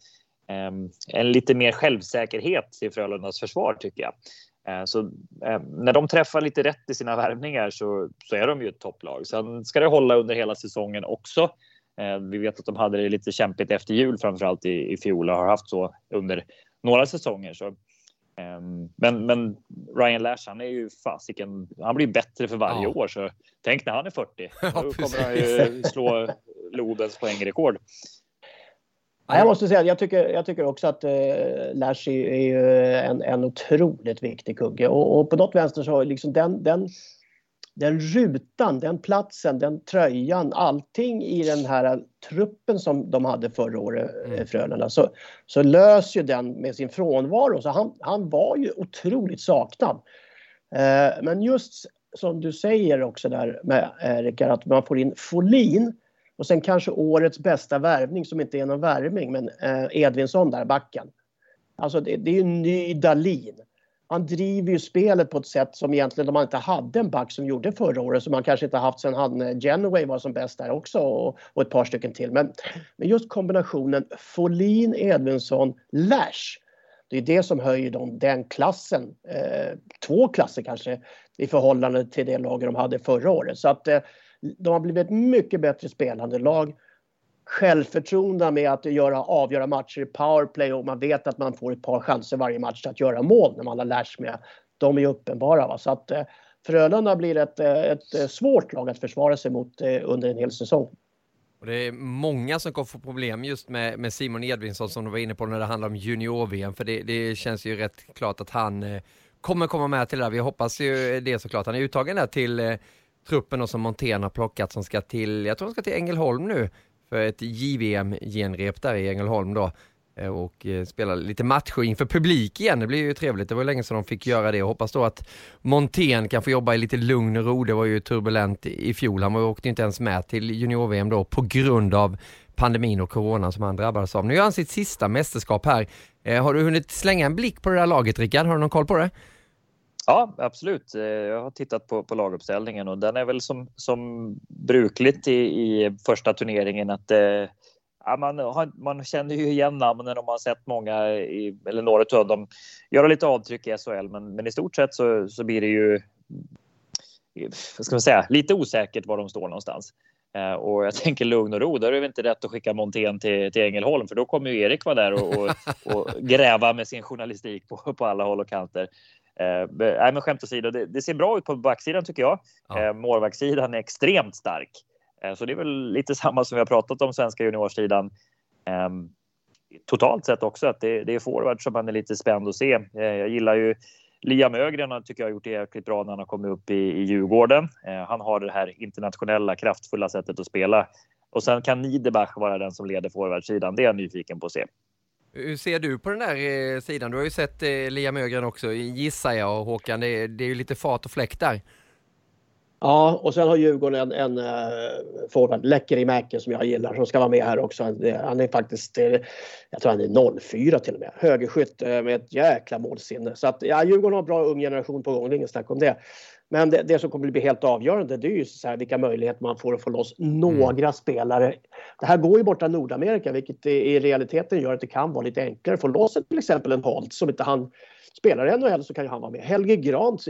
en lite mer självsäkerhet i Frölundas försvar, tycker jag. Så när de träffar lite rätt i sina värvningar så är de ju ett topplag. Sen ska det hålla under hela säsongen också. Vi vet att de hade det lite kämpigt efter jul, framförallt i fjol, och har haft så under några säsonger. Så, men Ryan Lash, han är ju fasiken, han blir bättre för varje år. Så tänk när han är 40. Då kommer han ju slå Lodens poängrekord. Ja, jag måste säga att jag tycker också att Lash är ju en otroligt viktig kugge. Och på något vänster så liksom den rutan, den platsen, den tröjan, allting i den här truppen som de hade förra året, Frölunda, så löser ju den med sin frånvaro. Så han var ju otroligt saknad. Men just som du säger också där med Rickard, att man får in Folin och sen kanske årets bästa värvning, som inte är någon värvning, men Edvinsson där, backen. Alltså det är ju en ny Dahlin. Han driver ju spelet på ett sätt som egentligen de inte hade en back som gjorde förra året, som man kanske inte haft sen han Genoway var som bäst där också, och ett par stycken till. Men just kombinationen Folin, Edvinsson, Lash, det är det som höjer den klassen. 2 klasser kanske i förhållande till det laget de hade förra året. Så att de har blivit ett mycket bättre spelande lag. Självförtroende med att avgöra matcher i powerplay, och man vet att man får ett par chanser varje match att göra mål när man har lärt sig med. De är uppenbara. Va? Så att Frölunda blir ett svårt lag att försvara sig mot under en hel säsong. Och det är många som kommer få problem just med Simon Edvinsson, som du var inne på när det handlar om junior-VM. För det känns ju rätt klart att han kommer komma med till det där. Vi hoppas ju det såklart. Han är uttagen där till truppen och som Montén har plockat, som ska till, jag tror han ska till Ängelholm nu för ett JVM-genrep där i Ängelholm då. och spela lite matcher inför publik igen. Det blir ju trevligt. Det var länge sedan de fick göra det och hoppas då att Montén kan få jobba i lite lugn och ro. Det var ju turbulent i fjol. Han åkte inte ens med till junior-VM då på grund av pandemin och corona som han drabbades av. Nu är han sitt sista mästerskap här. Har du hunnit slänga en blick på det där laget, Rickard? Har du någon koll på det? Ja, absolut. Jag har tittat på laguppställningen och den är väl som brukligt i första turneringen att man känner ju igen namnen om man har sett många eller några av dem göra lite avtryck i SHL, men i stort sett så blir det ju, vad ska man säga, lite osäkert var de står någonstans. Och jag tänker lugn och ro, där är det inte rätt att skicka Montén till Ängelholm, för då kommer ju Erik vara där och gräva med sin journalistik på alla håll och kanter. Nej, men skämt åsido, det ser bra ut på backsidan tycker jag. Ja. Målvaktssidan är extremt stark. Så det är väl lite samma som vi har pratat om svenska juniorsidan. Totalt sett också att det är forward som man är lite spänd att se. Jag gillar ju Liam Ögren, tycker jag har gjort det jäkligt bra när han har kommit upp i Djurgården. Han har det här internationella, kraftfulla sättet att spela. Och sen kan Niederbach vara den som leder forwardsidan. Det är jag nyfiken på att se. Hur ser du på den där sidan? Du har ju sett Liam Ögren också, gissar jag, och Håkan. Det är ju lite fart och fläkt där. Ja, och sen har Djurgården en forward, Lekkerimäki, som jag gillar, som ska vara med här också. Han är faktiskt, jag tror han är 04 till och med. Högerskytt med ett jäkla målsinne. Så att ja, Djurgården har en bra ung generation på gång, det är ingen snack om det. Men det som kommer att bli helt avgörande, det är ju så här, vilka möjligheter man får att få loss några spelare. Det här går ju borta i Nordamerika, vilket i realiteten gör att det kan vara lite enklare. Få loss till exempel en Holt som inte han spelar i NHL, så kan ju han vara med. Helge Grant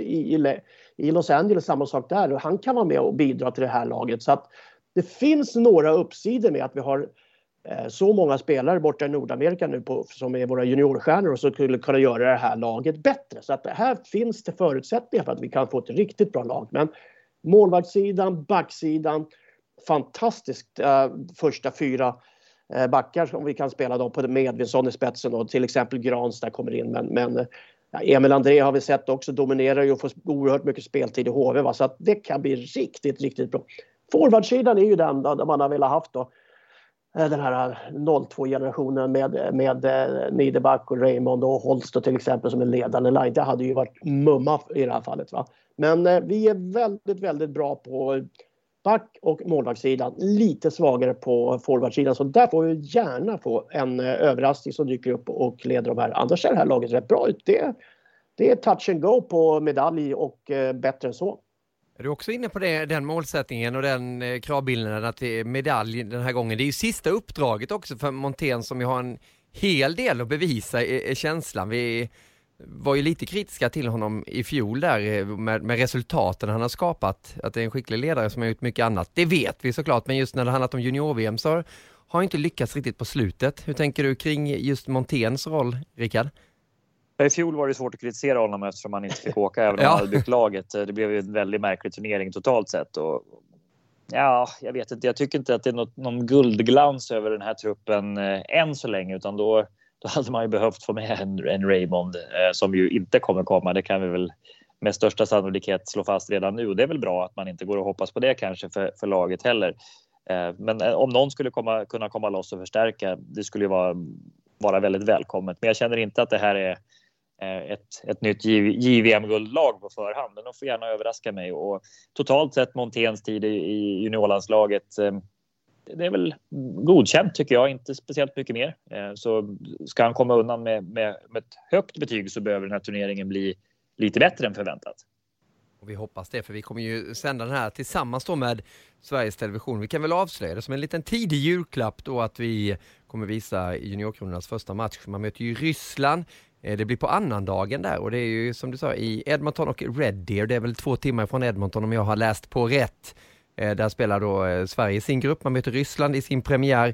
i Los Angeles, samma sak där. Och han kan vara med och bidra till det här laget. Så att det finns några uppsidor med att vi har så många spelare borta i Nordamerika nu som är våra juniorstjärnor och så skulle kunna göra det här laget bättre. Så att det här finns det förutsättningar för att vi kan få ett riktigt bra lag. Men målvaktssidan, backsidan, fantastiskt första 4 backar som vi kan spela då på Edvinsson i spetsen och till exempel Grans där kommer in. Men Emil André har vi sett också dominerar ju och får oerhört mycket speltid i HV. Va? Så att det kan bli riktigt, riktigt bra. Forwardsidan är ju den där man har velat haft då. Den här 02-generationen med Niederbach och Raymond och Holst till exempel som en ledande line. Det hade ju varit mumma i det här fallet. Va? Men vi är väldigt, väldigt bra på back- och målvaktssidan. Lite svagare på forwardsidan. Så där får vi gärna få en överraskning som dyker upp och leder de här. Annars är det här laget rätt bra ut. Det är touch and go på medalj och bättre än så. Är du också inne på den målsättningen och den kravbilden att det är medalj den här gången? Det är ju sista uppdraget också för Montén som ju har en hel del att bevisa är känslan. Vi var ju lite kritiska till honom i fjol där med resultaten han har skapat. Att det är en skicklig ledare som har gjort mycket annat. Det vet vi såklart, men just när det handlat om junior-VM så har han inte lyckats riktigt på slutet. Hur tänker du kring just Monténs roll, Rickard? I fjol var det svårt att kritisera honom eftersom han inte fick åka även om han hade byggt laget. Det blev ju en väldigt märklig turnering totalt sett. Och ja, jag vet inte. Jag tycker inte att det är någon guldglans över den här truppen än så länge. Utan då hade man ju behövt få med en Raymond som ju inte kommer komma. Det kan vi väl med största sannolikhet slå fast redan nu. Och det är väl bra att man inte går och hoppas på det kanske för laget heller. Men om någon skulle kunna komma loss och förstärka, det skulle ju vara väldigt välkommet. Men jag känner inte att det här är ett nytt JVM-guldlag på förhand. Men de får gärna överraska mig. Och totalt sett Monténs tid i juniorlandslaget, det är väl godkänt tycker jag. Inte speciellt mycket mer. Så ska han komma undan med ett högt betyg så behöver den här turneringen bli lite bättre än förväntat. Och vi hoppas det, för vi kommer ju sända den här tillsammans då med Sveriges Television. Vi kan väl avslöja det som en liten tidig julklapp då att vi kommer visa juniorkronornas första match. Man möter ju Ryssland. Det blir på annandagen där och det är ju som du sa i Edmonton och Red Deer. Det är väl 2 timmar från Edmonton om jag har läst på rätt. Där spelar då Sverige i sin grupp. Man möter Ryssland i sin premiär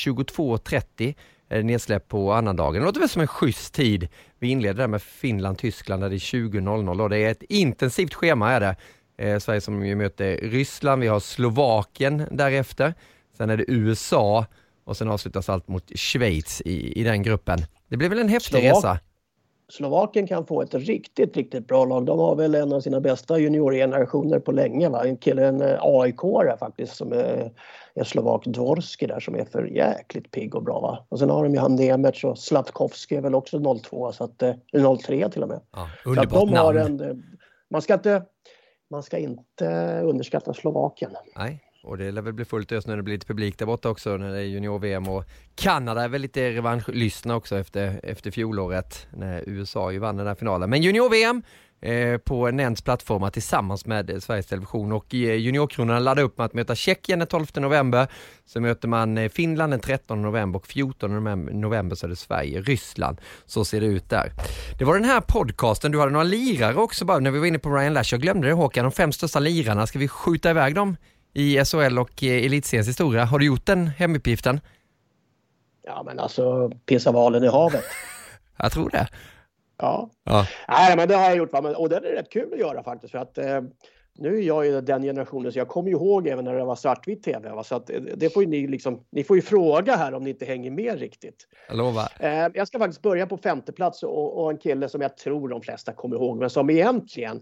22.30. Nedsläpp på annandagen. Det låter väl som en schysst tid. Vi inleder där med Finland-Tyskland där det är 20.00 och det är ett intensivt schema är det. Sverige som ju möter Ryssland. Vi har Slovakien därefter. Sen är det USA och sen avslutas allt mot Schweiz i den gruppen. Det blir väl en häftig resa. Slovakien kan få ett riktigt, riktigt bra lag. De har väl en av sina bästa juniorgenerationer på länge. Va? En kille, en AIK-are faktiskt, som är slovak, Dvorski där, som är för jäkligt pigg och bra. Va? Och sen har de ju han Nemec och Slatkovski är väl också 02, så att 03 till och med. Ja, så att de har man ska inte underskatta Slovakien. Nej. Och det lär väl bli fullt ös när det blir lite publik där borta också när det är junior-VM. Och Kanada är väl lite revanschlystna också efter fjolåret när USA ju vann den här finalen. Men junior-VM på Nens plattformar tillsammans med Sveriges Television. Och juniorkronorna laddar upp med att möta Tjeckien den 12 november. Så möter man Finland den 13 november och 14 november så är det Sverige, Ryssland. Så ser det ut där. Det var den här podcasten. Du hade några lirare också bara när vi var inne på Ryan Lash. Jag glömde det, Håkan. De 5 största lirarna. Ska vi skjuta iväg dem i SHL och elitseriens historia? Har du gjort den hemuppgiften? Ja, men alltså pissa valen i havet. Jag tror det. Ja. Nej, men det har jag gjort. Och det är rätt kul att göra faktiskt. För att nu är jag ju den generationen så jag kommer ju ihåg även när det var svartvitt tv. Va? Så att det får ju ni får ju fråga här om ni inte hänger med riktigt. Jag lovar. Jag ska faktiskt börja på 5:e plats och en kille som jag tror de flesta kommer ihåg. Men som egentligen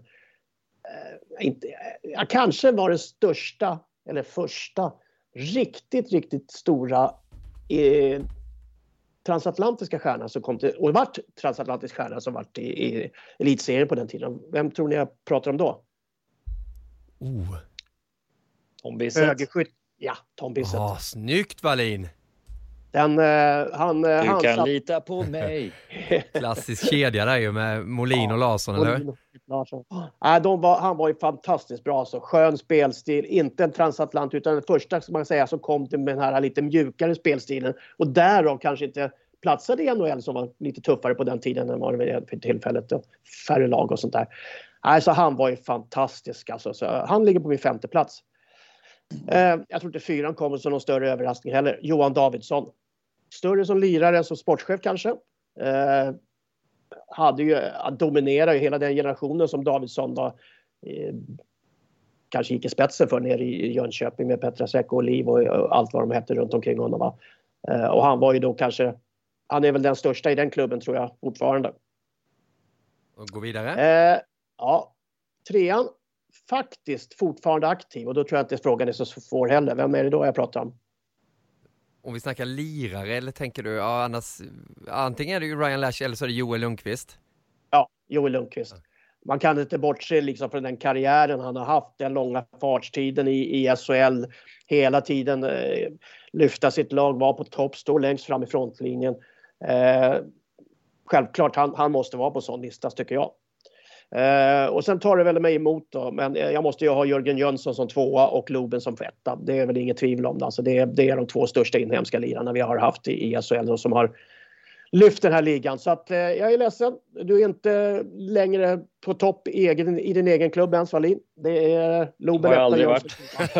kanske var det största eller första riktigt, riktigt stora transatlantiska stjärnan som kom till, och vart transatlantisk stjärna som vart i elitserien på den tiden. Vem tror ni jag pratar om då? Tom Bissett. Tom Bissett. Snyggt, Wallin. Du kan lita på mig. Klassisk kedja där ju med Molin och Larsson, eller hur? Han var ju fantastiskt bra. Så skön spelstil, inte en transatlant utan den första som man säger som kom till med den här lite mjukare spelstilen. Och därav kanske inte platsade i NHL som var lite tuffare på den tiden än var det för tillfället. Färre lag och sånt där. Så han var ju fantastisk. Alltså. Så han ligger på min 5:e plats. Jag tror inte 4 kommer som någon större överraskning heller. Johan Davidsson. Större som lirare, som sportchef kanske. Dominerar ju hela den generationen som Davidsson var, kanske gick i spetsen för nere i Jönköping med Petrasek och Liv och allt vad de hette runt omkring honom. Va? Och han var ju då han är väl den största i den klubben tror jag fortfarande. Och gå vidare. 3:an faktiskt fortfarande aktiv och då tror jag inte frågan är så svår heller. Vem är det då jag pratar om? Om vi snackar lirare eller tänker du, annars, antingen är det ju Ryan Lash eller så är det Joel Lundqvist. Ja, Joel Lundqvist. Man kan inte bortse liksom från den karriären han har haft, den långa fartstiden i SHL, hela tiden lyfta sitt lag, vara på topp, stå längst fram i frontlinjen. Självklart, han måste vara på sån lista tycker jag. Och sen tar det väl mig emot då, men jag måste ju ha Jörgen Jönsson som 2:a och Loben som 1:a. Det är väl inget tvivel om det. Alltså det är de 2 största inhemska lirarna vi har haft i SHL och som har lyft den här ligan. Så att jag är ledsen. Du är inte längre på topp i din egen klubb ens, Wallin. Det är Loben. Har jag aldrig varit.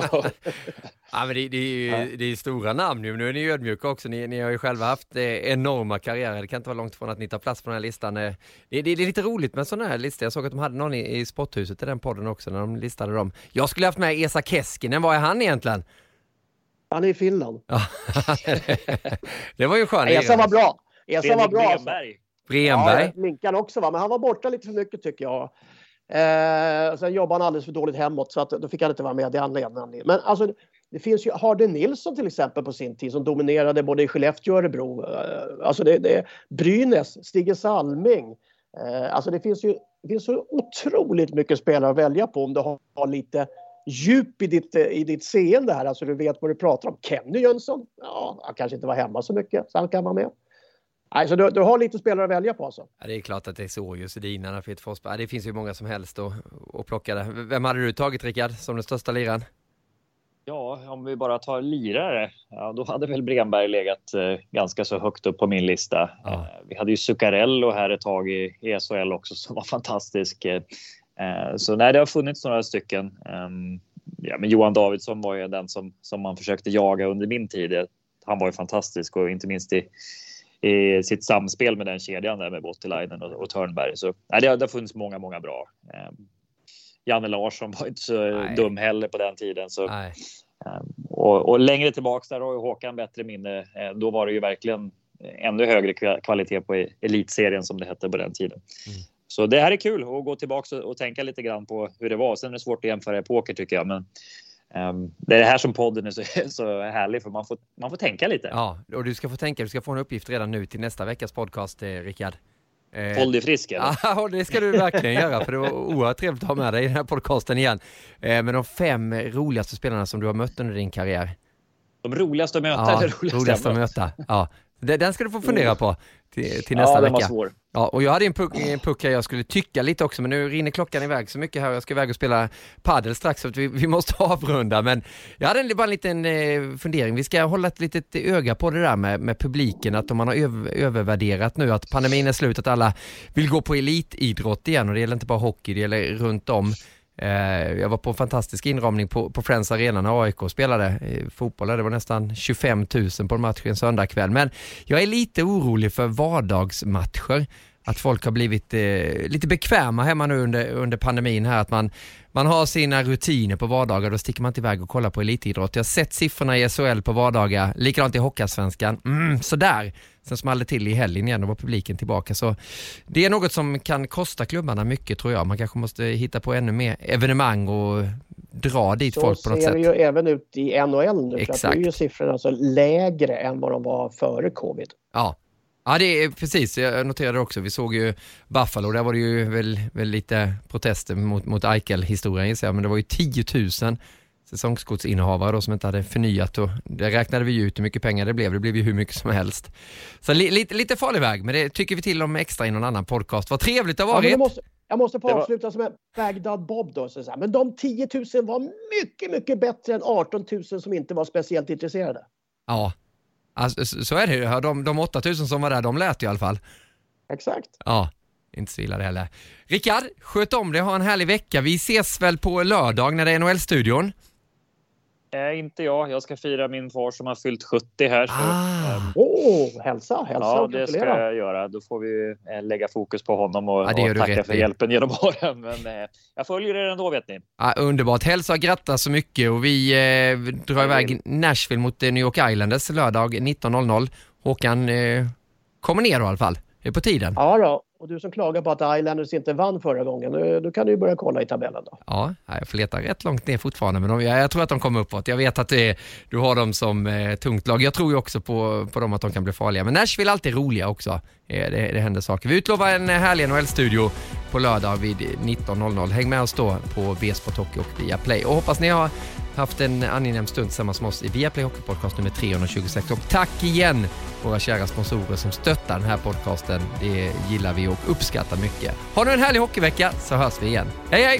Ja, men det är stora namn nu. Nu är ni ödmjuka också. Ni har ju själva haft enorma karriärer. Det kan inte vara långt från att ni tar plats på den här listan. Det är lite roligt med sådana här listor. Jag såg att de hade någon i Sporthuset i den podden också när de listade dem. Jag skulle haft med Esa Keskinen. Vad är han egentligen? Han är i Finland. Det var ju skönt. Esa var bra. Esa var bra. Bremberg. Ja, Linkan också va, men han var borta lite för mycket tycker jag. Sen jobbade han alldeles för dåligt hemåt så att då fick han inte vara med i anledningen. Men alltså det finns ju Harden Nilsson till exempel på sin tid som dominerade både i Skellefteå och Örebro. Alltså det Brynäs, Stige Salming. Alltså det finns så otroligt mycket spelare att välja på om du har lite djup i ditt seende här. Alltså du vet vad du pratar om. Kenny Jönsson, han kanske inte var hemma så mycket så han kan vara med. Så du har lite spelare att välja på alltså. Ja, det är klart att det är så ju. Sedinarna, Peter Forsberg. Det finns ju många som helst att plocka det. Vem hade du tagit, Rickard, som den största liran? Ja, om vi bara tar lirare, då hade väl Bremberg legat ganska så högt upp på min lista. Ja. Vi hade ju Zuccarello här ett tag i SHL också som var fantastisk. Så nej, det har funnits några stycken. Men Johan Davidsson var ju den som man försökte jaga under min tid. Han var ju fantastisk och inte minst i sitt samspel med den kedjan där med Bottelainen och Törnberg. Så nej, det har funnits många bra. Janne Larsson var inte så dum heller på den tiden. Så, och längre tillbaks där har ju Håkan bättre minne. Då var det ju verkligen ännu högre kvalitet på elitserien som det hette på den tiden. Så det här är kul att gå tillbaka och tänka lite grann på hur det var. Sen är det svårt att jämföra i poker tycker jag, men det är det här som podden är så härlig, för man får tänka lite. Ja, och du ska få en uppgift redan nu till nästa veckas podcast, Rickard. Håll dig frisk, eller? Ja, det ska du verkligen göra, för det var oerhört trevligt att ha med dig i den här podcasten igen. Men de 5 roligaste spelarna som du har mött under din karriär. De roligaste att möta? Ja, eller roligaste att möta. Ja. Den ska du få fundera på till nästa vecka. Var svår. Ja, och jag hade en puck här jag skulle tycka lite också, men nu rinner klockan iväg så mycket här. Jag ska iväg och spela paddel strax, så att vi måste avrunda. Men jag hade bara en liten fundering. Vi ska hålla ett litet öga på det där med publiken, att om man har övervärderat nu att pandemin är slut, att alla vill gå på elitidrott igen, och det gäller inte bara hockey, det gäller runt om. Jag var på en fantastisk inramning på Friends Arena när AIK spelade fotboll. Det var nästan 25 000 på en match en söndagkväll. Men jag är lite orolig för vardagsmatcher. Att folk har blivit lite bekväma hemma nu under pandemin här. Att man har sina rutiner på vardagar. Då sticker man inte iväg och kollar på elitidrott. Jag har sett siffrorna i SHL på vardagar. Likadant i Hockeyallsvenskan. Sådär. Sen small det till i helgen igen och var publiken tillbaka. Så det är något som kan kosta klubbarna mycket, tror jag. Man kanske måste hitta på ännu mer evenemang och dra dit folk på något sätt. Så ser det ju även ut i NHL nu. Exakt. För att det är ju siffrorna så lägre än vad de var före covid. Ja. Ja, det är precis. Jag noterade också. Vi såg ju Buffalo. Där var det ju väl lite protester mot Eichel-historien. Men det var ju 10 000 säsongskortsinnehavare då, som inte hade förnyat. Och det räknade vi ju ut hur mycket pengar det blev. Det blev ju hur mycket som helst. Så lite farlig väg. Men det tycker vi till om extra i någon annan podcast. Vad trevligt det har varit. Ja, jag måste få avsluta som en Bagdad Bob då. Men de 10 000 var mycket, mycket bättre än 18 000 som inte var speciellt intresserade. Ja. Alltså, så är det ju. De 8 000 som var där, de lät i alla fall. Exakt. Ja, inte så illa det heller. Rickard, sköt om det. Ha en härlig vecka. Vi ses väl på lördag när det är NHL-studion? Inte jag. Jag ska fira min far som har fyllt 70 här. Hälsa. Ja, det ska jag göra. Då får vi lägga fokus på honom och tacka för hjälpen genom åren. Men jag följer er ändå, vet ni. Ja, underbart. Hälsa och gratta så mycket. Och vi drar iväg Nashville mot New York Islanders lördag 19.00. Håkan kommer ner då, i alla fall. Det är på tiden. Ja då. Och du som klagar på att Islanders inte vann förra gången, då kan du ju börja kolla i tabellen då. Ja, jag får leta rätt långt ner fortfarande, men jag tror att de kommer uppåt. Jag vet att du har dem som tungt lag. Jag tror ju också på dem att de kan bli farliga. Men Nashville är alltid roliga också. Det händer saker. Vi utlovar en härlig NHL-studio på lördag vid 19.00. Häng med oss då på B-Sport Hockey och Viaplay. Och hoppas ni har haft en angenäm stund tillsammans med oss i Viaplay Hockey Podcast nummer 326. Och tack igen våra kära sponsorer som stöttar den här podcasten. Det gillar vi och uppskattar mycket. Ha nu en härlig hockeyvecka, så hörs vi igen. Hej hej!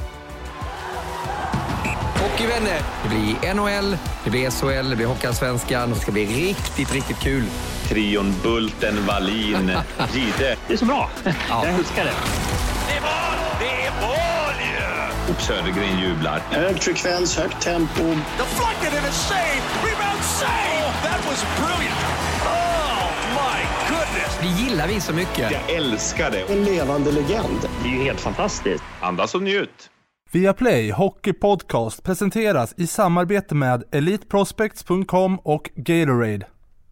Hockeyvänner, det blir NHL, det blir SHL, det blir Hockeyallsvenskan. Det ska bli riktigt, riktigt kul. Trion Bulten, Wallin, Gide. Det är så bra. Jag älskar det. Det är mål ju! Och Södergren jublar. Hög frekvens, högt tempo. Deflected and a save! Rebound save! That was brilliant! Oh my goodness! Det gillar vi så mycket. Jag älskar det. En levande legend. Det är ju helt fantastiskt. Andas och njut. Viaplay Hockey Podcast presenteras i samarbete med eliteprospects.com och Gatorade.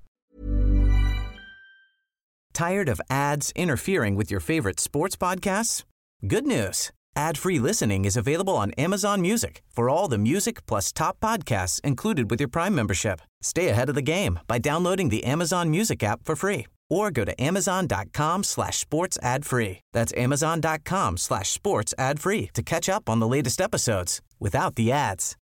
Tired of ads interfering with your favorite sports podcasts? Good news. Ad-free listening is available on Amazon Music for all the music plus top podcasts included with your Prime membership. Stay ahead of the game by downloading the Amazon Music app for free or go to amazon.com/sports ad free. That's amazon.com/sports ad free to catch up on the latest episodes without the ads.